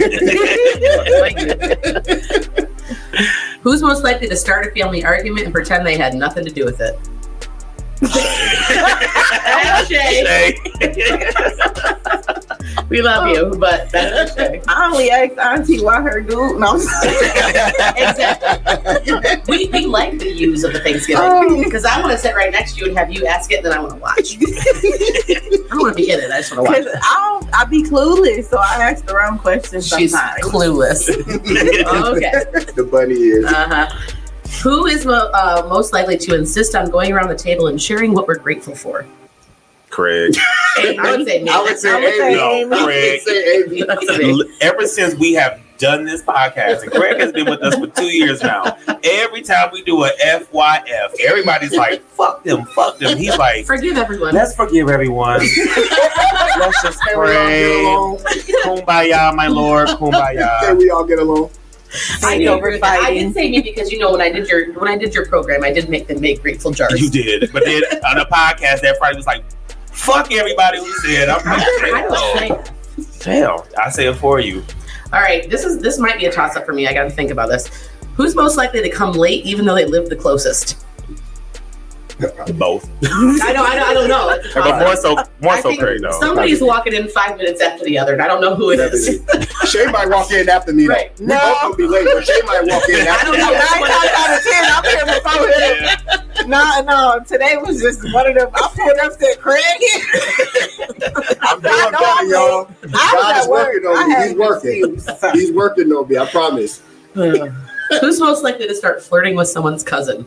Who's most likely to start a family argument and pretend they had nothing to do with it? Shay. Hey. We love you, but that's okay. I only asked Auntie why her dude. No, I'm sorry. Exactly. We, we like the use of the Thanksgiving because I want to sit right next to you and have you ask it, and then I want to watch. I don't want to be in it. I just want to watch. Because I don't, I be clueless, so I ask the wrong questions She's sometimes. clueless. Okay. The bunny is. Uh huh. Who is mo- uh, most likely to insist on going around the table and sharing what we're grateful for? Craig. I would say me. I would say I would say Amy. Amy. I would Craig. say Amy. That's a me. Ever since we have done this podcast, and Craig has been with us for two years now, every time we do a F Y F, everybody's like, fuck them, fuck them. He's like, Forgive everyone. let's forgive everyone. Let's just Can we all get pray. along? Kumbaya, my Lord. Can Kumbaya. we all get along? I, Fight do over agree with that. I fighting. did say me because you know when I did your when I did your program, I did make them make grateful jars. You did. But then on the podcast, that Friday was like, fuck everybody who said. I'm like, I don't say damn. that. Damn. I say it for you. All right, this is this might be a toss up for me. I got to think about this. Who's most likely to come late, even though they live the closest? Both. I don't. I don't. I don't know. It's a But toss-up. more so, more I so think Craig, though. somebody's walking in five minutes after the other, and I don't know who it is. Shay might walk in after me. Though. Right. We both will be late, but Shay might walk in I after don't me. know. Nine times out of ten, I'm here before him. Yeah. No, no, today was just one of them. I pulled up, said, Craig. I'm doing I know better, I'm y'all. I was God is at work. working I on me. had He's an working. excuse, so. He's working on me. I promise. Who's most likely to start flirting with someone's cousin?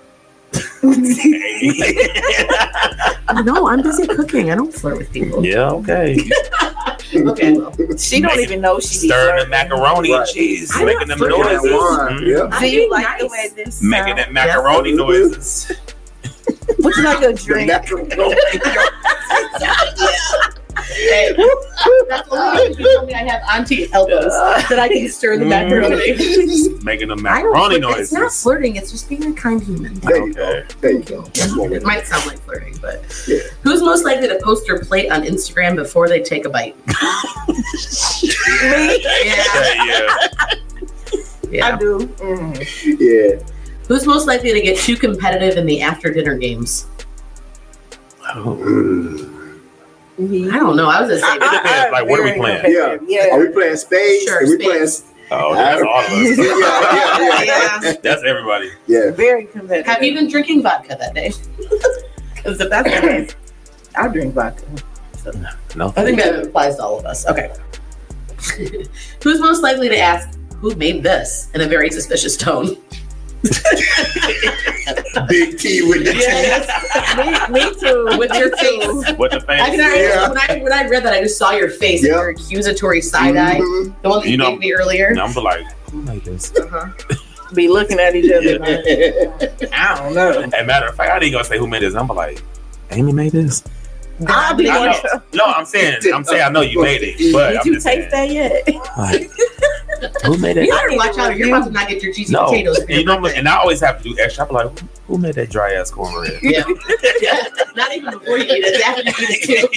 No, I'm busy cooking. I don't flirt with people. Yeah, okay. Okay. Well, She don't even know she be Stirring the flirting. macaroni and Right. cheese, I'm making not them flirting. noises. Wine. Mhm. Yeah. I Do you be like the nice. way this Making sound? that macaroni Yes. noises. Would you like a The drink? macaroni. Hey, that's only because you told me I have auntie elbows that I can stir the macaroni. Making them I don't macaroni flirt- It's not noises. flirting. It's just being a kind human. There you go. Okay. There you go. That's what It we're might sound like flirting, but Yeah. who's most likely to post their plate on Instagram before they take a bite? Me? Yeah, Yeah, I yeah. do. Mm. Yeah. Who's most likely to get too competitive in the after dinner games? yeah. Mm. I don't know. I was just saying. I- depends. I'm Like, what are we very playing? competitive. Are Yeah. we playing spades? Sure, Are we spades. playing? Oh, that's all of us. yeah, yeah, yeah. Yeah. That's everybody. Yeah. Very competitive. Have you been drinking vodka that day? Because if that's the case, I drink vodka. No. I think that applies to all of us. Okay. Who's most likely to ask, who made this, in a very suspicious tone? Big T with the Yes. me, me too. With your face. What the I fan? can already, Yeah. when, I, when I read that, I just saw your face and Yeah. your accusatory side eye. Mhm. The one that you, You know- gave me earlier. And I'm like, who made this? Uh-huh. Be looking at each other. Yeah. Like, I don't know. And matter of fact, I didn't gonna say who made this. I'm like, Amy made this. I'll be I on know. No, I'm saying, I'm saying, I know you made it, but Did I'm you just taste saying, that yet? like, who made You it? better watch out. You're about to not get your cheesy No, potatoes. for your you know, birthday. and I always have to do extra. I'm like, who made that dry ass cornbread? Yeah. Yeah. Not even before you eat it. It's after you eat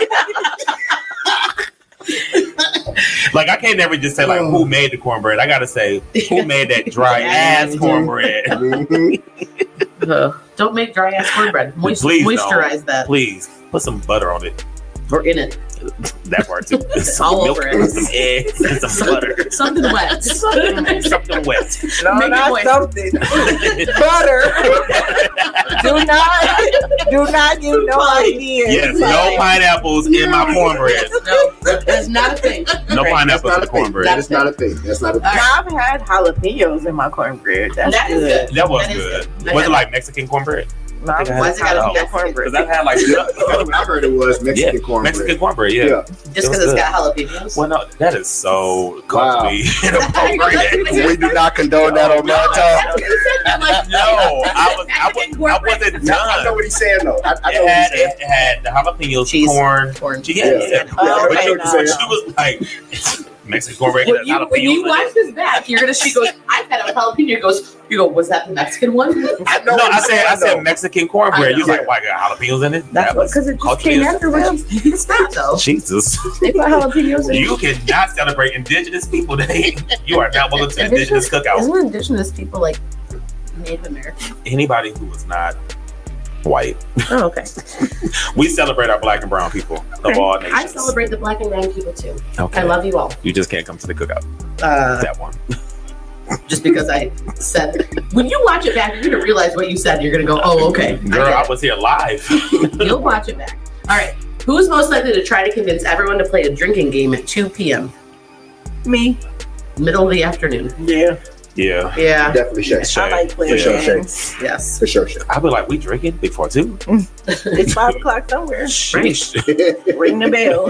it too. Like, I can't never just say like, who made the cornbread? I gotta say, who made that dry ass cornbread? Mhm. Uh, don't make dry ass cornbread. Moist, Please don't. moisturize that. Please put some butter on it. Or in it. That part too. Some All milk, over it. some eggs, and some butter. Something wet. Something wet. No, Make it not moist. something. Butter. do not, do not give no ideas. Yes, no pineapples in my cornbread. No, that's not a thing. No Right. pineapples That's in not the a thing. cornbread. That is not a thing. That's not a thing. All I've had jalapenos in my cornbread. That's That is good. good. That was That is good. good. Was it like Mexican cornbread? No, I've Why is it gotta be had Mexican? cornbread. Because I've had like That's what I heard it was Mexican yeah, cornbread. Mexican cornbread. Yeah. Yeah. Just It because was it's good. got jalapenos. Well, no, that is so Wow. culturally inappropriate. We do not condone that on my talk. I'm like, No, I was, I was, I wasn't I know done. what he's saying though. I, I know It what had, he's saying. it had the jalapenos, Cheese. corn. corn. Yeah, Yeah. yeah. Oh, But okay, she, no, but no. she was like, Mexican cornbread When has you, jalapenos when you in watch it. this back, you're gonna. She goes. I've had a jalapeno. She goes. You go. Was that the Mexican one? I know No, what I he's said, I saying, said though. Mexican I cornbread. You was know. like, why got jalapenos in it? That's That was because it just culturally came after what you It's not though. Jesus. They put jalapenos in it. You cannot celebrate Indigenous People Day. You are not welcome to Indigenous Cookout. Isn't indigenous people like Native American? Anybody who is not White. Oh, okay. We celebrate our black and brown people Okay. of all nations. I celebrate the black and brown people too. Okay. I love you all. You just can't come to the cookout. Uh, That one. just because I said, when you watch it back, you're gonna realize what you said. You're gonna go, oh, okay. Girl, I I, get it. was here live. You'll watch it back. All right. Who's most likely to try to convince everyone to play a drinking game at two p.m. Me. middle of the afternoon? Yeah. Yeah. Yeah. Definitely Shay. Shay. I like playing For sure, Shay. games. Yes. For sure, Shay. I'll be like, we drinking before two? It's five o'clock somewhere. Sheesh. Ring the bell.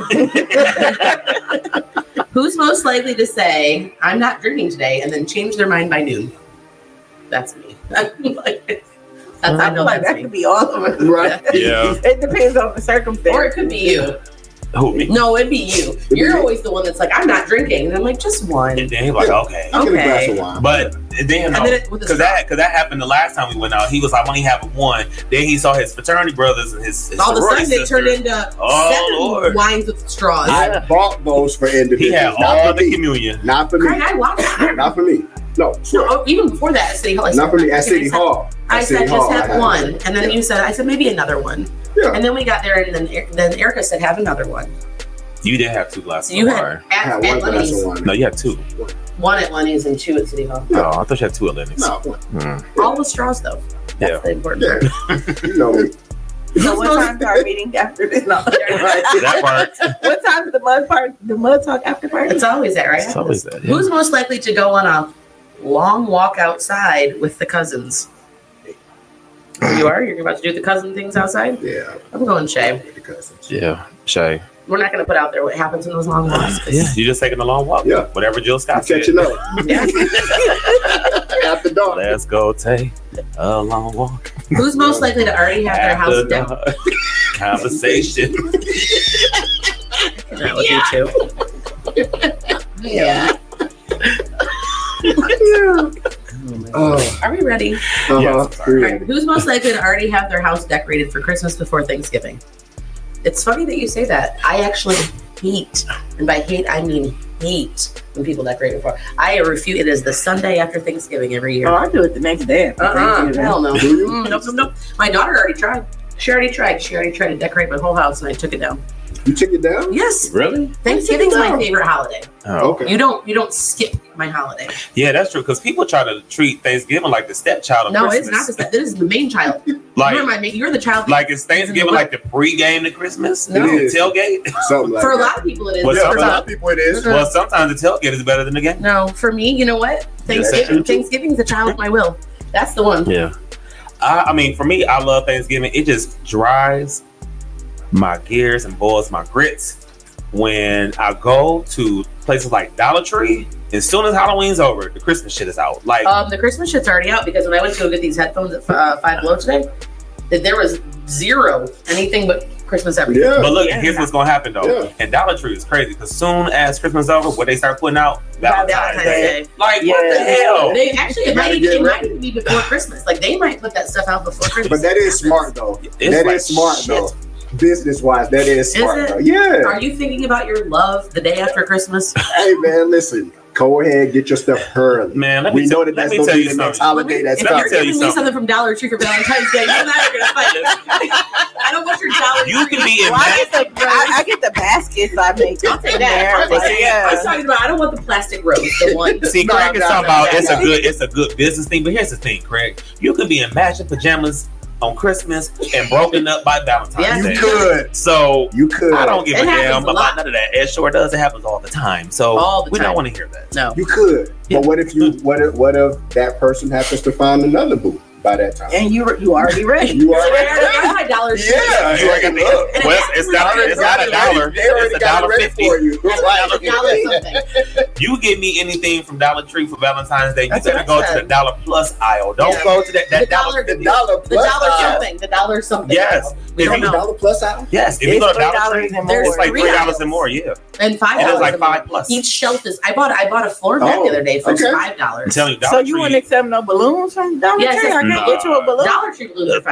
Who's most likely to say, I'm not drinking today, and then change their mind by noon? That's me. That's, I I know feel like that's that me. could be all of us. Right. Yeah. It depends on the circumstance. Or it could be you. Who, me? No, it'd be you. You're always the one that's like, I'm not drinking. And I'm like, just one. And then he's like, okay. I'll get a glass Okay. of wine. But then, And then it- with the because that, cause that happened the last time we went out. He was like, I only have one. Then he saw his fraternity brothers and his, his All of a sorority sudden, it turned sisters. into Oh, seven Lord. wines with straws. I bought those for individuals. He had not all for the me. communion. Not for Craig, me. I watched it. Not for me. No. Sure. No, oh, even before that, at City Hall. I said, Not for me. At "Can I City say-" Hall. I At said, City just Hall, I have had one. it. And then you said, I said, maybe another one. Yeah. And then we got there, and then, Er- then Erica said, have another one. You did have two glasses You of had wine. I at, had at one glass Lenny's, of wine. No, you had two. one at Lenny's and two at City Hall. Oh, I thought you had two at Lenny's. No. one. Hmm. All with straws, though. That's Yeah. the important Yeah. part. You know me. So what time's our meeting after this? No. That part. What time's the mud part? The mud talk after party? It's always that, right? It's always that. Yeah. Who's most likely to go on a long walk outside with the cousins? You are? You're about to do the cousin things outside? Yeah. I'm going Shay. With the cousins. Yeah, Shay. We're not going to put out there what happens in those long walks. 'cause- Yeah, you just taking a long walk. Yeah. Whatever Jill I'm Scott said. catching up. Yeah. After dark. Let's go take a long walk. Who's most likely to already have their house After decked? dark. Conversation. That was you too. Yeah. Oh. Are we ready? Uh-huh. Yeah. All right. Who's most likely to already have their house decorated for Christmas before Thanksgiving? It's funny that you say that. I actually hate, and by hate I mean hate, when people decorate before. I refute it as the Sunday after Thanksgiving every year. Oh, I do it the next day. after Uh-uh. Thanksgiving. Hell no. Do you? Mm, nope, nope, nope. My daughter already tried. She already tried. She already tried to decorate my whole house, and I took it down. You took it down? Yes. Really? Thanksgiving's my down? favorite holiday. Oh. Okay. You don't you don't skip my holiday. Yeah, that's true. Because people try to treat Thanksgiving like the stepchild of No, Christmas. it's not the step. This is the main child. Like, you're my main, you're the child. like is Thanksgiving like the pregame to Christmas? No. The tailgate? Something like for a that. lot of people it is. Well, Yeah, For for a some- lot of people it is. Well, sometimes the tailgate is better than the game. No, for me, you know what? Yes, Thanksgiving. that's true. Thanksgiving's a child of my will. That's the one. Yeah. I, I mean, for me, I love Thanksgiving. It just dries my gears and boils my grits when I go to places like Dollar Tree. As soon as Halloween's over, the Christmas shit is out. Like, Um, the Christmas shit's already out because when I went to go get these headphones at uh, Five Below today, that there was zero anything but Christmas everything. Yeah. but look, Yeah. here's what's gonna happen though. Yeah. And Dollar Tree is crazy because soon as Christmas is over, what they start putting out, Valentine's, Valentine's Day. Day. Like, what the Yeah. hell? They actually it You might, gotta even, get it might ready. even be before Christmas. Like they might put that stuff out before Christmas. But that is smart though. It's That is like smart shit. though. Business wise, that is smart it? though. Yeah. Are you thinking about your love the day after Christmas? Hey man, listen. Go ahead, get your stuff early. Man, let we me know tell- that let that's me gonna tell be you the next something. holiday that's if Let me you're tell coming. giving you me something. something from Dollar Tree for Valentine's Day, you and I are gonna fight. I don't want your Dollar Tree. You can be in Well, I get the I, I get the baskets I make. I'll take in that. there, I'll but take that. I yeah. was talking about. I don't want the plastic rose. The one. See, No, Craig is no, talking no, about no, it's no. a good it's a good business thing. But here's the thing, Craig. You can be in matching pajamas on Christmas and broken up by Valentine's Yes, Day. You could. So You could. I don't give It a happens damn a about lot. none of that. It sure does. It happens all the time. So All the we time. don't want to hear that. No. You could. Yeah. But what if you what if what if that person happens to find another boo by that time? And you you already ready. You I already already got my Dollar Tree. Yeah. You already got the- And well, it it's, it's not, happens it's not a when dollar. They already It's a got it dollar ready fifty. for you. That's Right. a dollar something. You give me anything from Dollar Tree for Valentine's Day, you That's better what I go to said. the Dollar Plus aisle. Don't Yeah. go to that, that The dollar. dollar- The dollar The plus dollar aisle. something. The dollar something. Yes. We If don't you- The know. dollar plus aisle? Yes, if you It's go to three Dollar dollars Tree, and There's more. it's like three three dollars aisles. and more. Yeah, And five and dollars. it's like five plus. Each shelf is. I bought. I bought a floor mat Oh, the other day for okay. five I'm dollars. telling you, So Dollar you Tree. wouldn't accept no balloons from Dollar Yes, Tree? I yes. can get you a balloon. Dollar Tree balloons are fine.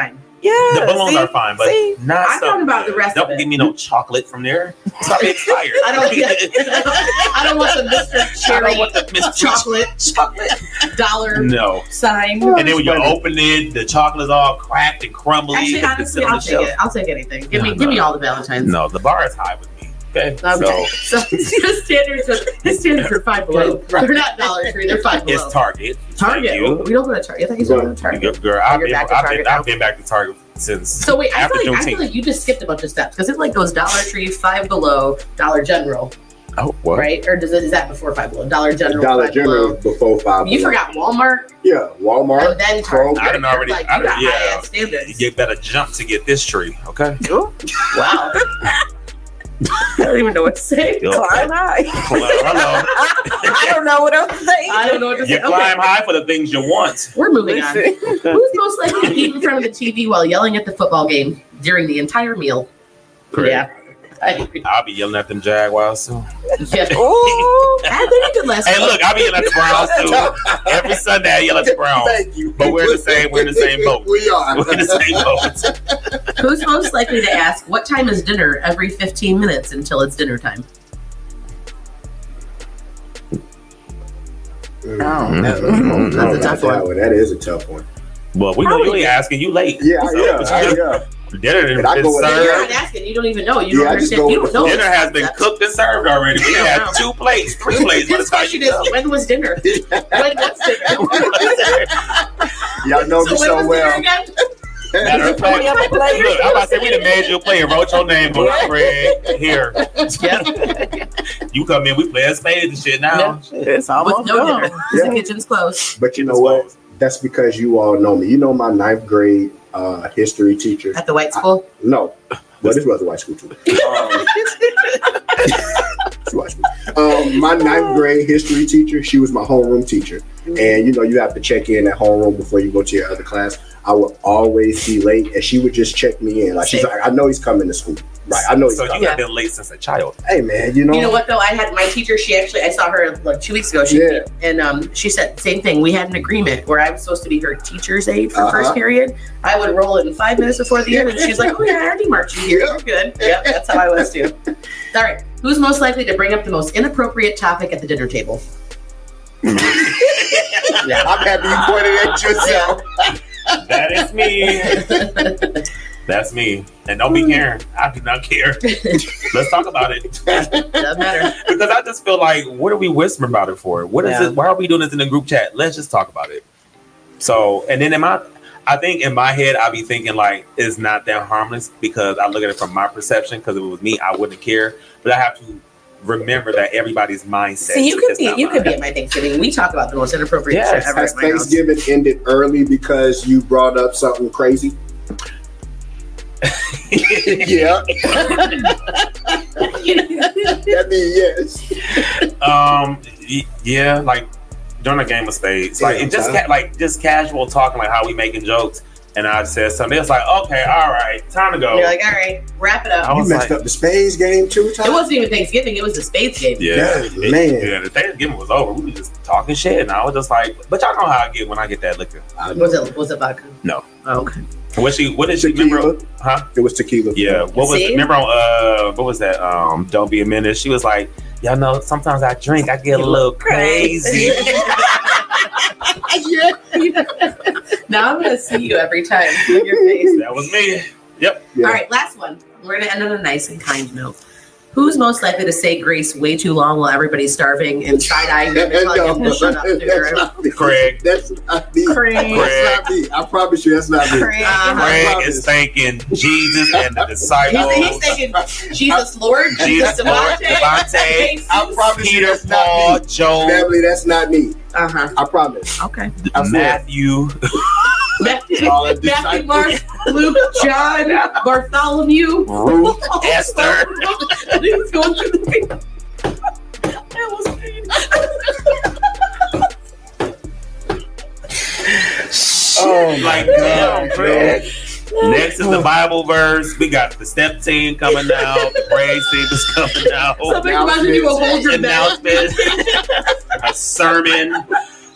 Yeah. The balloons see? are fine, but See? not I'm so talking about the good. rest Don't of it. give me no chocolate from there. It's already expired. I don't. I don't want the Mister I Cherry don't want the Mister chocolate chocolate dollar No. sign. And then when you open it, the chocolate's all cracked and crumbly. Actually, It's honestly, still on I'll the take shelf. it. I'll take anything. Give me, No, give me no. all the Valentines. No, the bar is high with me. Okay. Okay. So, his standards, are, his standards are five below. They're not Dollar Tree. They're five So below. it's Target. Target. Thank you. We don't go to Target. I think he's going to Target. Girl, girl, I've You're been, back to I've, Target been, now? I've been back to Target since. So wait, I after feel like I feel Juneteenth. like you just skipped a bunch of steps because it like goes Dollar Tree, Five Below, Dollar General, Oh, what? right? Or does it is that before Five Below? Dollar General, Dollar Five General Below. before five. You below. forgot Walmart Yeah, Walmart. and then Target. I didn't already. Like, I you didn't, got yeah. high ass standards. You better jump to get this tree, okay? Wow. I don't even know what to say. Yo, Climb high. Hello. hello. I don't know what else to say. I don't know what to You say. climb Okay, high for the things you want. we're moving on. Listen. Who's most likely to eat in front of the T V while yelling at the football game during the entire meal? Correct. Yeah. I agree. I'll be yelling at them Jaguars too. Yeah. Ooh. I think good last Hey, look, I'll be yelling at the Browns too. Every Sunday I yell at the Browns. Thank you. But we're in the same- we're in the same boat. We are. We're in the same boat. Who's most likely to ask, what time is dinner every fifteen minutes until it's dinner time? Mm, Oh. that- Mm, I don't that's a know tough about that one. That is a tough one. Well, we know you ain't asking. You late. Yeah, So, yeah, but I, you- yeah. Dinner And I is go with- You're served. not asking. You don't even know. You Yeah, don't I just understand. go You with don't know. Dinner has been That's- cooked and served already. We Yeah. had two plates, three plates. By the His time question you is, know. when was dinner? When was dinner? Y'all know me So when so was well. dinner again? Matter of fact, Put me on the plate. look, I'm about to say we done made you play and wrote your name on the spread. Here, you come in, we play a spades and shit now. It's With almost no gone. dinner. 'Cause Yeah. The kitchen's closed. But you know what? That's because you all know me. You know my ninth grade uh, history teacher. At the white school? No. Well, this was a white school too. Um, it's a white school. Um, my ninth grade history teacher, she was my homeroom teacher. And you know, you have to check in at homeroom before you go to your other class. I would always be late, and she would just check me in. Like she's like, I know he's coming to school. Right, I know he's So coming. you have been late since a child. Hey man, you know, You know what though? I had my teacher. She actually, I saw her like two weeks ago. She Yeah. and um, she said the same thing. We had an agreement where I was supposed to be her teacher's aide for Uh-huh. first period. I would roll in five minutes before the end, and she's like, "Oh yeah, I already marked you here. You're good." Yep, that's how I was too. All right, who's most likely to bring up the most inappropriate topic at the dinner table? Yeah. I'm happy you pointed at yourself. That is me. That's me. And don't be caring. I do not care. Let's talk about it. Doesn't matter. Because I just feel like, what are we whispering about it for? What is Yeah. it? Why are we doing this in the group chat? Let's just talk about it. So, and then in my, I think in my head, I'll be thinking like, it's not that harmless because I look at it from my perception. Because if it was me, I wouldn't care. But I have to remember that everybody's mindset. See, you could is be not you could mine. be at my Thanksgiving. We talk about the most inappropriate Yes, shit ever Has at my house. Thanksgiving ended early because you brought up something crazy? Yeah. I mean, yes. Um. y- Yeah. Like during a game of spades, like Yeah, it just okay. ca- like just casual talking, like how we making jokes, and I said something. It's like, okay, all right, time to go. You're like, all right, wrap it I up. You was messed like- up the spades game too, Ty? It wasn't even Thanksgiving. It was the spades game. Yeah, Yeah, it- man. Yeah, the Thanksgiving was over. We were just talking shit, and I was just like, "But y'all know how I get when I get that liquor." I know. Was it was it vodka? No. Oh, okay. What she? What did she remember? Tequila. Huh? It was tequila. Yeah. What was? See? Remember on? Uh, what was that? Um, Don't Be a Menace. She was like, "Y'all know, sometimes I drink, I get a little crazy." Now I'm gonna see you every time with your face. That was me. Yep. Yeah. All right, last one. We're gonna end on a nice and kind note. Who's most likely to say grace way too long while everybody's starving and side eyeing them and telling them to shut up? that's Through not me. Craig. That's not me. Craig. That's not me. I promise you, that's not me. Craig. Uh-huh. Craig promise. is thanking Jesus and the He's, disciples. he's thinking Jesus Lord, Jesus, Lord, Devontae, Devontae, I promise you, Peter, that's not Paul, me. Job, Family, that's not me. Uh huh. I promise. Okay. I swear. Matthew. Matthew, All the Matthew, disciples. Mark, Luke, John, Bartholomew, Ruth, Esther. He was going through the people. That was Oh, Like, my damn, God, Craig. Next is the Bible verse. We got the step team coming out. The praise team is coming out. Somebody about to do a hold your Announcement. A sermon.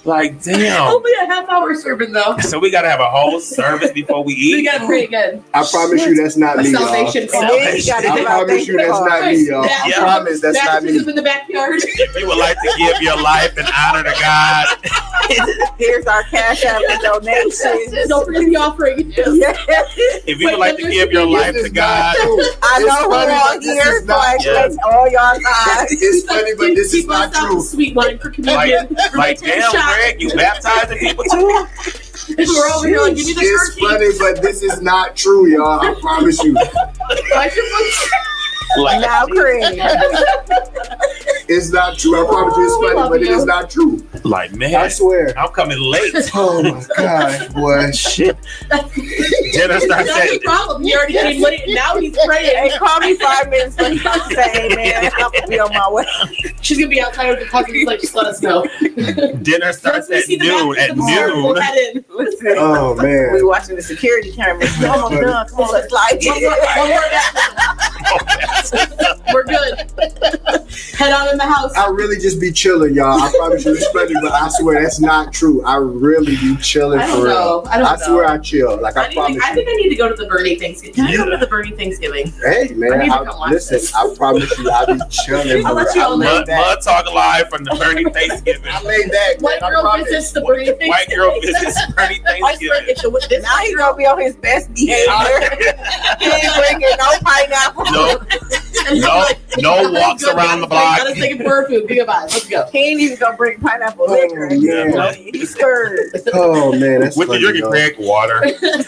Like, damn. Only a half hour serving though. So we gotta have a whole service before we We eat. gotta pray again. I promise you that's not A me, y'all. salvation And then you gotta I give out promise you that's thank not me, y'all. I Yeah. promise that's not me. Baptism in the backyard. If you would like to give your life in honor to God, Here's our cash app and donations. Don't forget the offering. if you would like to give your life to God, I It's know who funny, all but this here, is so I not- yes. expect all y'all time. It's funny, but this is not true. Sweet wine for like, communion. like damn, Greg, you baptizing people too? We're over here like, give me the It's turkey. funny, but this is not true, y'all. I promise you. Why'd you put- Like, Now, Craig. It's not true. I promise you it's Oh, we funny, love but it you. is not true. like man, I swear. I'm coming late. Oh my god, boy. Shit. Jenna starts That's the saying, problem. He already came late and now he's praying. Hey, call me five minutes later. Say, hey, man, I'm gonna be on my way. She's gonna be outside with the puppy. He's like, just let us know. dinner starts Once we at see the noon. back At of the bar, we'll noon. head in. Listen, Oh we man. watching the security cameras. We're almost done. Come on, let's slide. One more, one more baptism. We're good. Head on in the house. I really just be chilling, y'all. I promise you it's funny, but I swear that's not true. I really be chilling I for don't real. know. I don't I know. swear I chill. Like I, I, need promise to, I you. think I need to go to the Bernie Thanksgiving. Can I go to the Bernie Thanksgiving? Hey man, I need to I, come watch listen. this. I promise you, I be chilling. I'll for let real. you all I know lay Mud, back. Mud Talk Live from the Bernie Thanksgiving. I lay back, White man. I girl promise. visits the Bernie Thanksgiving. White girl visits Bernie I swear, Thanksgiving. it's the, with this Now he gonna be on his best behavior. He ain't bringing no pineapple. No, and no, no walks Good, around the guys, block. Let us take it for food. Goodbye. Let's go. He ain't even gonna bring pineapple Oh, liquor. man. He's scared. Oh man, that's What you funny, drinking, y'all. Craig? Water.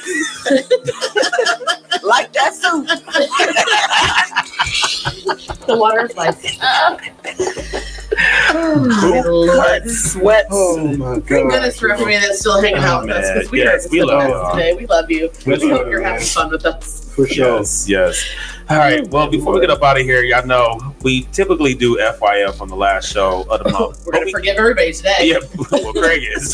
Like that soup. The water is life. Cut Sweats. Oh my Thank god. goodness for everybody that's still hanging out Oh, with us man. because we Yes, are we the love best y'all. today. We love you. We We, love hope you're you, having man. fun with us. For sure. Yes, yes. All right. Well, before we get up out of here, y'all know we typically do F Y F on the last show of the month. We're gonna we, forgive everybody today. Yeah, well, Craig is.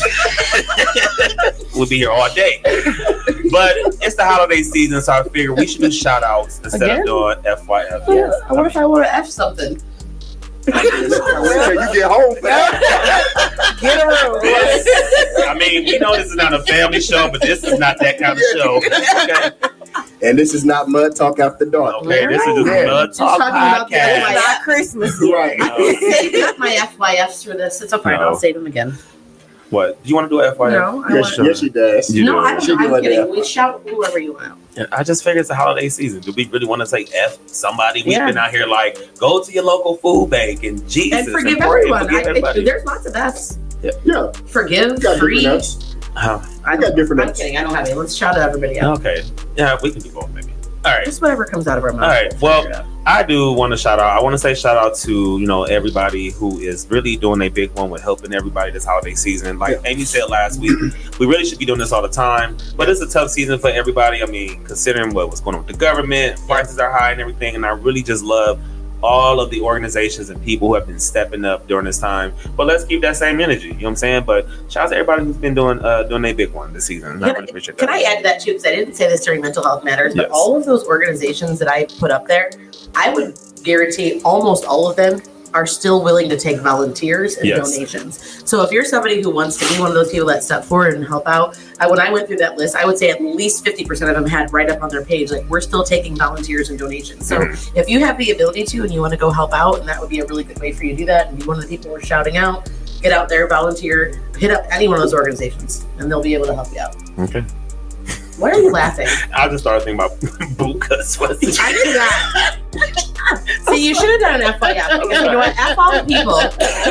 We'll be here all day. But it's the holiday season, so I figure we should do shout outs instead Again? of doing F Y F. Yes. I wonder if I want to F something. Wait till you get home for that. Get a room. I mean, we know this is not a family show, but this is not that kind of show. Okay, And this is not Mud Talk After Dark. okay this is just Yeah. Mud Just Talk talking about the Podcast. F Y F. Not Christmas. Right. I can save my F Y Fs for this. It's okay. No. I'll save them again. What? Do you want to do F Y F? No, I Yes, want. sure. yes, she does. You No, do. I don't She know. I'm doing kidding. that. We shout whoever you want. Yeah, I just figured it's the holiday season. Do we really want to say F somebody? We've Yeah. been out here like, go to your local food bank and Jesus And forgive pray, everyone. forgive I think everybody. there's lots of Fs. Yeah, Forgive, got free. different notes. Oh, I I got different I'm notes. kidding. I don't have any. Let's shout at everybody out. okay. Yeah, we can do both maybe. All right. Just whatever comes out of our mouth. All right. Well, Figure it out. I do want to shout out. I want to say shout out to, you know, everybody who is really doing a big one with helping everybody this holiday season. Like Amy said last week, we really should be doing this all the time. But it's a tough season for everybody. I mean, considering what, what's going on with the government, prices are high and everything. And I really just love all of the organizations and people who have been stepping up during this time. But let's keep that same energy. You know what I'm saying? But shout out to everybody who's been doing uh, doing a big one this season. I Can, really appreciate that. can I add to that too? Because I didn't say this during Mental Health Matters, but Yes. all of those organizations that I put up there, I would guarantee almost all of them are still willing to take volunteers and Yes. donations. So if you're somebody who wants to be one of those people that step forward and help out, I, when I went through that list, I would say at least fifty percent of them had right up on their page, like, we're still taking volunteers and donations. So Mm-hmm. if you have the ability to and you want to go help out, and that would be a really good way for you to do that, and be one of the people we're shouting out, get out there, volunteer, hit up any one of those organizations, and they'll be able to help you out. Okay. Why are you laughing? I just started thinking about boot cut sweats. I did not. See, you should have done an F Y F because you know what? F all the people.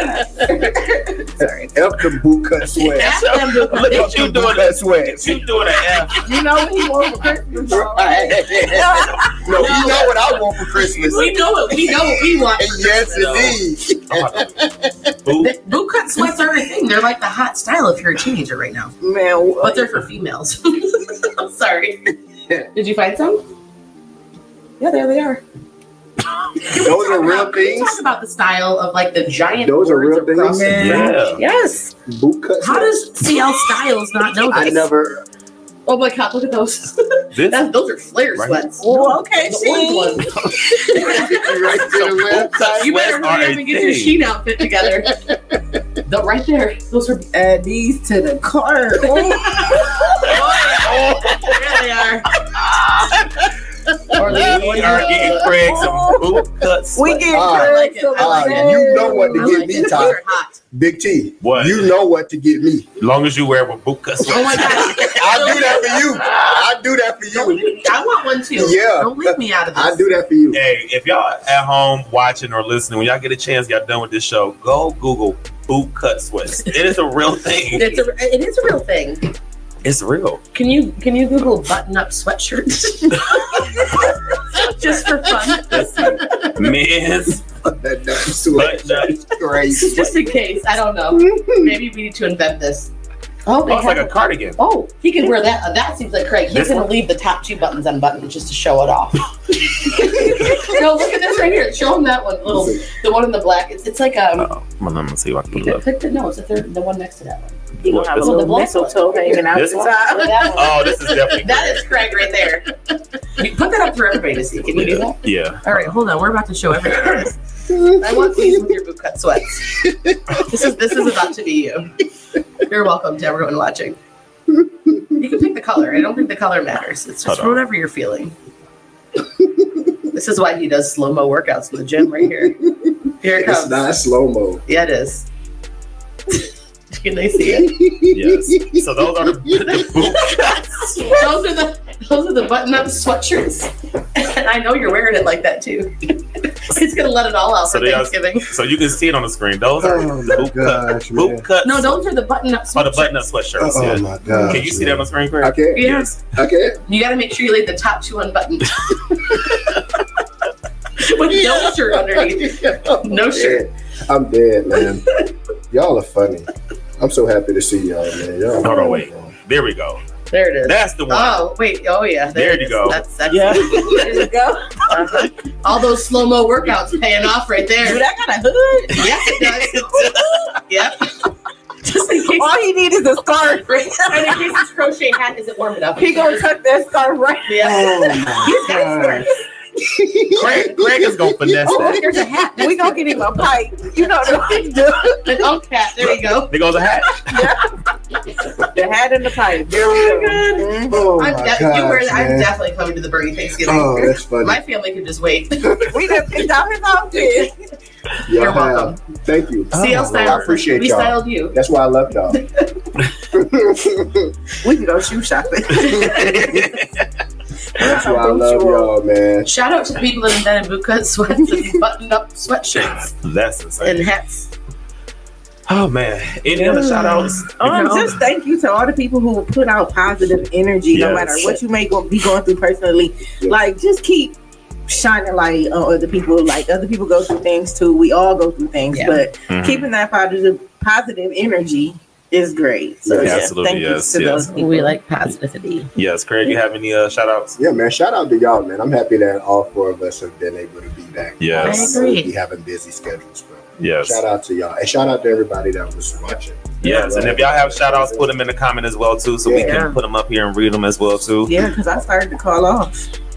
Sorry. F the boot cut sweat. F them boot cut. Look They at you Boot doing cut sweat. You doing an F. You know what he wants for Christmas? Right. No, you know what I want for Christmas. We know it. We know what we want. And yes, indeed. Boot. Boot cut sweats are a thing. They're like the hot style if you're a teenager right now. Man, But they're for females. I'm sorry. Did you find some? Yeah, there they are. Those are real Can we things. talk about the style of like the giant Those are boards real across things? the room? Yeah. Yes. Boot cut How sweats. does C L Styles not know this? I never. Oh my god, look at those. This That, those are flare Right. sweats. Oh, okay, The orange see? ones. Right to the boot cut website. You better sweats are hurry a up and get your thing. Sheen outfit together. The, right there. Those are. Add these to the cart. Oh, there they are. Or We are getting Craig some boot cuts. We get Ah, I like it. I Ah, like it. you know what to I get like me, it. Ty. They're hot. Big T. What? You know what to get me. As long as you wear a boot cut sweats. Oh my gosh. I'll do that for you. I'll do that for Don't you. leave- I want one too. Yeah. Don't leave me out of this. I'll do that for you. Hey, if y'all at home watching or listening, when y'all get a chance, y'all done with this show, go Google boot cut sweats. It is a real thing. It's a, it is a real thing. It's real. Can you can you Google button up sweatshirts? Just for fun. Men's That damn sweat. button up. Crazy. just in case. I don't know. Maybe we need to invent this. Oh, they Oh, it's like have a cardigan. Oh, he can wear that. Uh, that seems like Craig. He's This going to one? leave the top two buttons unbuttoned just to show it off. No, look at this right here. Show him that one. Little, the one in the black. It's it's like um. Oh, well, let me see if I can put it up. Click the no. It's the third. The one next to that one. You gonna have a This little one? mistletoe hanging out This the one? top. That one. Oh, this is definitely That is Craig right there. You put that up for everybody to see. Can you do that? yeah. All right, hold on. We're about to show everything. I want these with your boot cut sweats. This is this is about to be you. You're welcome to everyone watching. You can pick the color. I don't think the color matters. It's just Hold on. whatever you're feeling. This is why he does slow mo workouts in the gym right here. Here it It's comes. not slow mo. Yeah, it is. Can they see it? Yes. So those are the, the boot cuts. Those are the those are the button up sweatshirts. And I know you're wearing it like that too. He's gonna let it all out So for they are- Thanksgiving. So you can see it on the screen. Those are Oh the my boot cut. gosh, man. Boot cuts. No, those are the button up Oh, sweatshirts. the button up sweatshirts. Oh yeah. my god. Can you see that on the screen, Craig? I can't. Yes. I can't. You gotta make sure you leave the top two unbuttoned. With no shirt underneath. No shirt. I'm dead, man. Y'all are funny. I'm so happy to see y'all, man. Y'all Hold on, wait. There we go. There it is. That's the one. Oh, wait. Oh, yeah. There it you is. go. That's, that's Yeah. There you go. Uh-huh. All those slow mo workouts paying off right there. Dude, I got a hood. Yes, it does. Yep. Just in case. All he needs is a scarf. And in case his crochet hat isn't warm enough. He gonna tuck that scarf right. Yeah. Oh my god. Craig, Craig is gonna finesse Oh, that. there's a hat. We gonna get him a pipe. You know what we do. An oak hat. There you go. There goes a hat. The hat and the pipe. There we go. Mhm. Oh I'm, my de- god. you were, I'm definitely coming to the Bernie Thanksgiving. Oh, that's funny. My family could just wait. We done picked out his outfit. Y'all You're have. welcome. Thank you. C L Oh, style. I appreciate We y'all. styled you. That's why I love y'all. We can go shoe shopping. That's why I love y'all, man. Shout out to the people that invented boot cut sweats and buttoned up sweatshirts That's insane. and hats. Oh man. Any other shout outs? Um, just thank you to all the people who put out positive energy, no Yes. matter what you may go, be going through personally. Like, just keep shining light on other people. Like, other people go through things too. We all go through things, Yeah. but Mhm. keeping that positive positive energy is great. So, Yeah, yeah, absolutely, thank yes, you to yes. those people. We like positivity. Yes, Craig, you have any uh, shout outs? Yeah, man. Shout out to y'all, man. I'm happy that all four of us have been able to be back. Yes. I agree. We having busy schedules, but Yes. shout out to y'all. And shout out to everybody that was watching. Yes. And if y'all have shout outs, put them in the comment as well too, so we Yeah. can put them up here and read them as well too. Yeah, because I started to call off.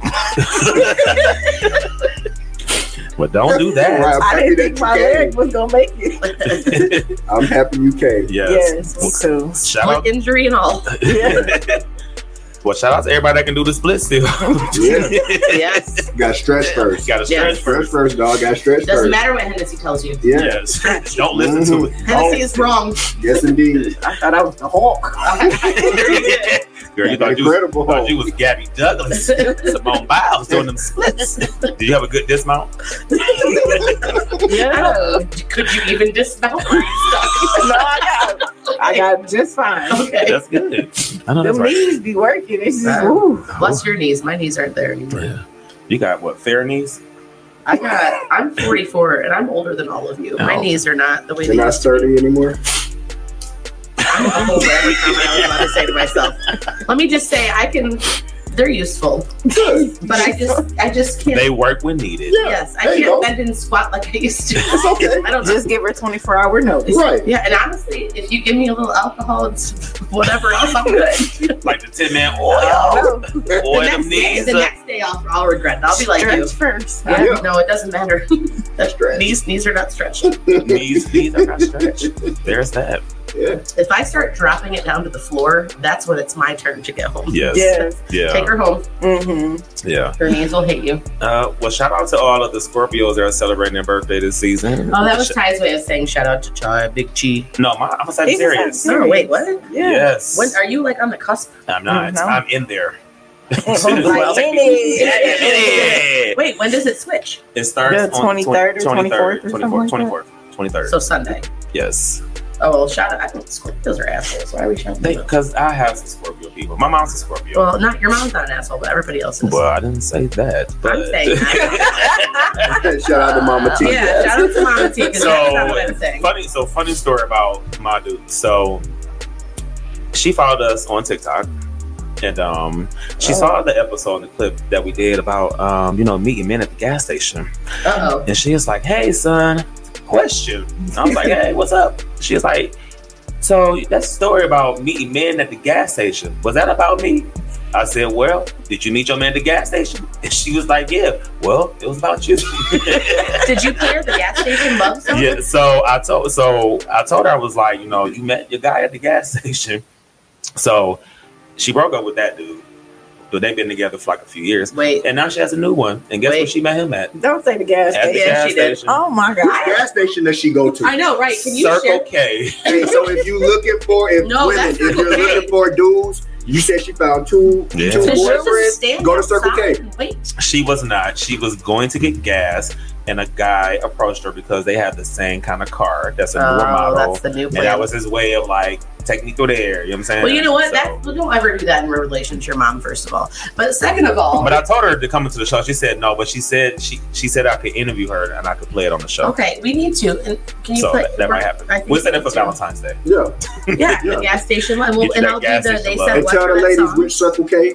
But don't do that. Right, I'm I happy didn't that think my you came. leg was gonna make it. I'm happy you came. Yes. Yes, me too. Shout Like out. injury and all. Well, shout out to everybody that can do the split still. Yeah. Yes. Got stretch first. Got to stretch Yes. Stretch first. first, dog. Got stretch Doesn't first. matter what Hennessy tells you. Yeah. Yes. Don't listen to it. Hennessy is wrong. Yes, indeed. I thought I was the Hulk. Girl, you thought you, was, Incredible. thought you was Gabby Douglas, Simone Biles doing them splits. Did you have a good dismount? Yeah. Could you even dismount? No, I got, I got just fine. Okay. That's good. I know that's Them right. knees be working. It's just, Uh, woo. Bless your knees. My knees aren't there anymore. Yeah. You got what? Fair knees? I got. I'm forty-four and I'm older than all of you. My Oh. knees are not the way They're they not used to be. sturdy anymore. I'm older every time I was about to say to myself. Let me just say, I can. they're useful, Good. but I just I just can't. They work when needed. Yeah. Yes, I There you can't go. bend and squat like I used to. It's okay. I don't know. Just give her twenty-four hour notice. Right. Yeah, and honestly, if you give me a little alcohol and whatever else, I'm good. Like the Tin Man Oh, oil. the Oil next them day, knees the up. next day, I'll, I'll regret it. I'll be like you. Stretch first. Yeah, Yeah. No, it doesn't matter. That's stress. Knees, knees are not stretched. Knees, knees are not stretched. There's that. Yeah. If I start dropping it down to the floor, that's when it's my turn to get home. Yes. Yes. Yeah. Take her home. Mm-hmm. Yeah. Her knees will hate you. Uh, well, shout out to all of the Scorpios that are celebrating their birthday this season. Oh, that was Ty's way of saying shout out to Chai, Big Chi. No, my, I'm a Sagittarius. He's a Oh, wait, what? Yeah. Yes. When are you like on the cusp? I'm not. No. I'm in there. Like, in it. it. Wait, when does it switch? It starts The on twenty-third or twenty-third, twenty-fourth or something like that? twenty-fourth, twenty-third. So Sunday. Yes. Oh, well, shout out. I think Scorpios are assholes. Why are we shouting them out? Because I have some Scorpio people. My mom's a Scorpio. Well, not your mom's not an asshole, but everybody else is. Well, I didn't say that. But... I'm saying that. Shout out to Mama T. Yeah, shout out to Mama T, because So, that's not what I'm saying. funny, so funny story about my dude. So she followed us on TikTok, and um, she Oh. saw the episode, the clip that we did about um, you know, meeting men at the gas station, Uh-oh. and she was like, "Hey, son, question." I was like, "Hey, what's up?" She was like, "So that story about meeting men at the gas station, was that about me?" I said, "Well, did you meet your man at the gas station?" And she was like, "Yeah." Well, it was about you. Did you play the gas station love song? Yeah, so I told so I told her, I was like, you know, you met your guy at the gas station. So she broke up with that dude. But they've been together for like a few years. Wait. And now she has a new one. And guess Wait. where she met him at? Don't say the gas At the station. gas she did. station. Oh my Which god. gas station does she go to? I know, right? Can you Circle share? K. Hey, so if you looking for if No, women, that's if you're Circle K. looking for dudes, you said she found two Yeah. two So she'll just boyfriends. stand Go to Circle outside K. and Wait. She was not. She was going to get gas, and a guy approached her because they had the same kind of car. That's a newer Oh, model. that's the new And plan. that was his way of like taking me through there. You know what I'm saying? Well, you know what? So- That well, don't ever do that in relation to your mom, first of all. But second of all, But I told her to come into the show. She said no, but she said she she said I could interview her and I could play it on the show. okay, we need to. And can you So play? that, that might happen. I think We'll set we it for need to. Valentine's Day. Yeah. Yeah, Yeah. the gas station line. Well, Get you and that I'll do gas the station they love. said And what tell the for that ladies song. which Circle K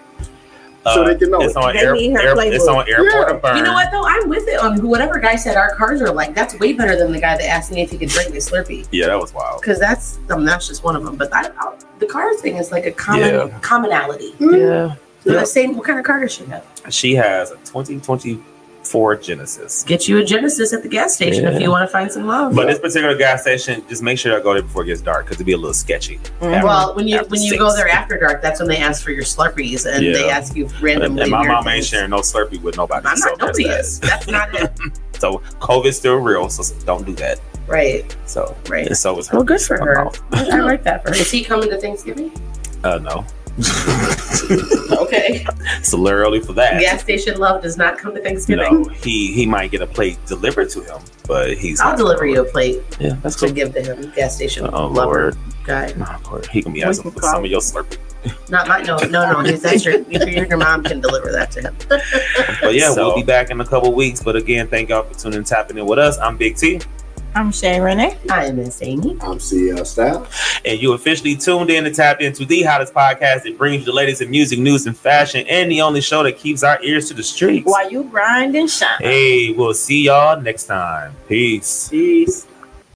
so they can know. It's on They air, need her air, it's playbook. on airport Yeah. and burn. You know what though? I'm with it on who whatever guy said our cars are like. That's way better than the guy that asked me if he could drink my Slurpee. Yeah, that was wild. Because that's I mean, that's just one of them. But I, I, the car thing is like a common Yeah. commonality. Yeah. They're Yeah. the same. What kind of car does she have? She has a twenty twenty-four Genesis. Get you a Genesis at the gas station Yeah. if you want to find some love. But this particular gas station, just make sure I go there before it gets dark because it'd be a little sketchy. Mhm. well, when you After when you six. go there after dark, that's when they ask for your Slurpees and Yeah. they ask you And, randomly. and my weird mom ain't things. sharing no Slurpee with nobody. I'm so not. there's Nobody that. is. That's not it. So COVID's still real, so don't do that. Right. So Right. and so is her. Well, good for my her. mouth. I I like that for her. Is he coming to Thanksgiving? Uh, no. Okay. It's a little early for that. Gas station love does not come to Thanksgiving. No, he he might get a plate delivered to him, but he's. I'll not deliver gonna- you a plate Yeah, that's to cool. give to him. Gas station Oh lover Lord, guy. oh, Lord, he can be We asking can for call some of your Slurpee. Not my no no no. He's that's your, your your mom can deliver that to him. But yeah, So- we'll be back in a couple weeks. But again, thank y'all for tuning and tapping in with us. I'm Big T, I'm Shay Renee. I am Miss Amy. I'm C L Style. and you officially tuned in and tapped into the hottest podcast that brings you the latest in music, news, and fashion, and the only show that keeps our ears to the streets. While you grind and shine. Hey, we'll see y'all next time. Peace. Peace.